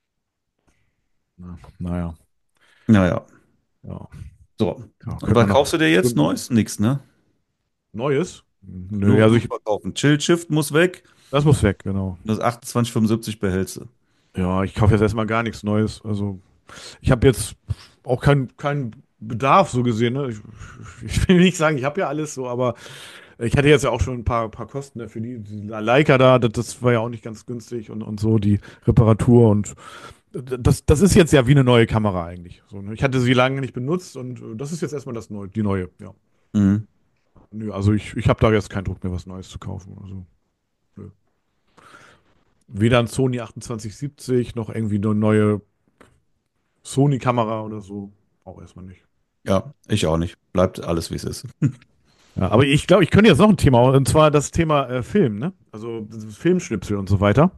Naja, Naja. ja. So. Ja, Und könnte was man noch kaufst du dir jetzt Stunden. Neues? Nix, ne? Neues? Nö, also Nur verkaufen. Chill Shift muss weg. das muss weg, genau. Das 2875 behältst du. Ja, ich kaufe jetzt erstmal gar nichts Neues. Also ich habe jetzt auch keinen Bedarf so gesehen. Ne? Ich will nicht sagen, ich habe ja alles so, aber ich hatte jetzt ja auch schon paar Kosten ne, für die Leica da. Das war ja auch nicht ganz günstig und so, die Reparatur und das ist jetzt ja wie eine neue Kamera eigentlich. So, ne? Ich hatte sie lange nicht benutzt und das ist jetzt erstmal die neue, ja. Mhm. Nö, also ich habe da jetzt keinen Druck mehr, was Neues zu kaufen. Also, nö. Weder ein Sony 2870 noch irgendwie eine neue Sony-Kamera oder so. Auch erstmal nicht. Ja, ich auch nicht. Bleibt alles, wie es ist. Ja, aber ich glaube, ich könnte jetzt noch ein Thema, und zwar das Thema Film, ne? Also das Filmschnipsel und so weiter.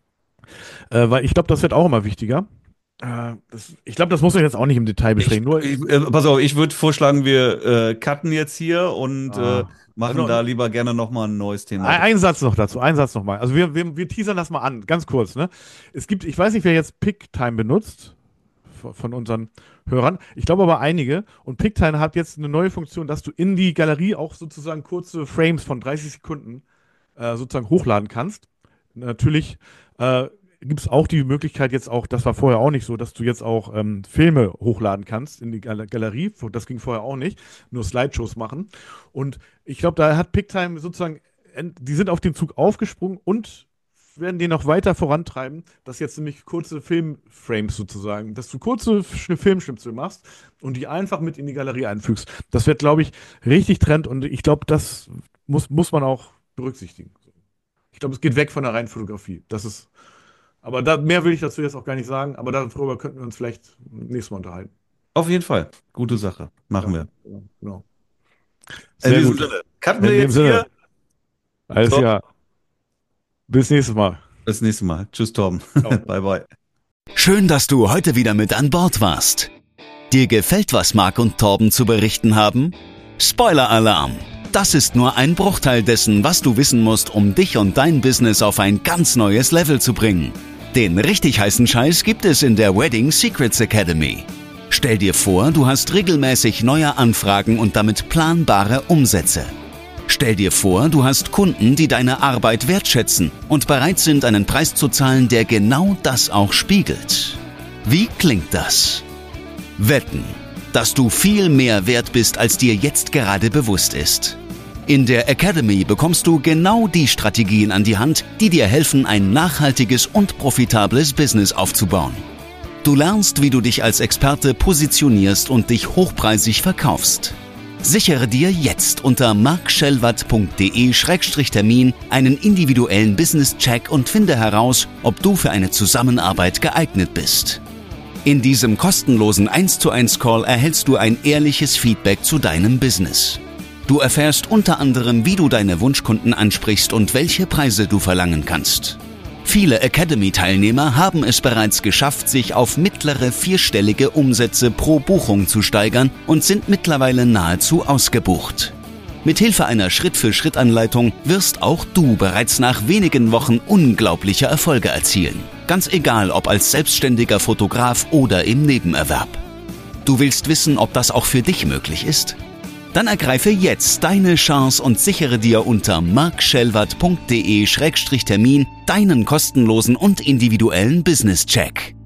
Weil ich glaube, das wird auch immer wichtiger. Ich glaube, das muss man jetzt auch nicht im Detail besprechen. Nur, Pass auf, ich würde vorschlagen, wir cutten jetzt hier und ah, machen da lieber gerne nochmal ein neues Thema drauf. ein Satz noch dazu, ein Satz noch mal. Also wir teasern das mal an, ganz kurz, ne? Es gibt, ich weiß nicht, wer jetzt PickTime benutzt von unseren Hörern. Ich glaube aber einige. Und PickTime hat jetzt eine neue Funktion, dass du in die Galerie auch sozusagen kurze Frames von 30 Sekunden sozusagen hochladen kannst. Natürlich gibt es auch die Möglichkeit jetzt auch, das war vorher auch nicht so, dass du jetzt auch Filme hochladen kannst in die Galerie. Das ging vorher auch nicht. Nur Slideshows machen. Und ich glaube, da hat PickTime sozusagen, die sind auf den Zug aufgesprungen und werden den noch weiter vorantreiben, dass jetzt nämlich kurze Filmframes sozusagen, dass du kurze Filmschnipsel machst und die einfach mit in die Galerie einfügst. Das wird, glaube ich, richtig Trend und ich glaube, das muss man auch berücksichtigen. Ich glaube, es geht weg von der reinen Fotografie. Aber mehr will ich dazu jetzt auch gar nicht sagen, aber darüber könnten wir uns vielleicht nächstes Mal unterhalten. Auf jeden Fall. Gute Sache. Machen Ja, wir. genau. In Sehr diesem gut. Sinne. Cutten wir In dem jetzt Sinne, hier. alles So, klar. Bis nächstes Mal. bis nächstes Mal. Tschüss, Tom. Ciao. Bye, bye. Schön, dass du heute wieder mit an Bord warst. Dir gefällt, was Marc und Torben zu berichten haben? Spoiler-Alarm! Das ist nur ein Bruchteil dessen, was du wissen musst, um dich und dein Business auf ein ganz neues Level zu bringen. Den richtig heißen Scheiß gibt es in der Wedding Secrets Academy. Stell dir vor, du hast regelmäßig neue Anfragen und damit planbare Umsätze. Stell dir vor, du hast Kunden, die deine Arbeit wertschätzen und bereit sind, einen Preis zu zahlen, der genau das auch spiegelt. Wie klingt das? Wetten, dass du viel mehr wert bist, als dir jetzt gerade bewusst ist. In der Academy bekommst du genau die Strategien an die Hand, die dir helfen, ein nachhaltiges und profitables Business aufzubauen. Du lernst, wie du dich als Experte positionierst und dich hochpreisig verkaufst. Sichere dir jetzt unter markschellwatt.de/Termin einen individuellen Business-Check und finde heraus, ob du für eine Zusammenarbeit geeignet bist. In diesem kostenlosen 1:1 Call erhältst du ein ehrliches Feedback zu deinem Business. Du erfährst unter anderem, wie du deine Wunschkunden ansprichst und welche Preise du verlangen kannst. Viele Academy-Teilnehmer haben es bereits geschafft, sich auf mittlere vierstellige Umsätze pro Buchung zu steigern und sind mittlerweile nahezu ausgebucht. Mithilfe einer Schritt-für-Schritt-Anleitung wirst auch du bereits nach wenigen Wochen unglaubliche Erfolge erzielen. Ganz egal, ob als selbstständiger Fotograf oder im Nebenerwerb. Du willst wissen, ob das auch für dich möglich ist? Dann ergreife jetzt deine Chance und sichere dir unter markschellwatt.de/Termin deinen kostenlosen und individuellen Business-Check.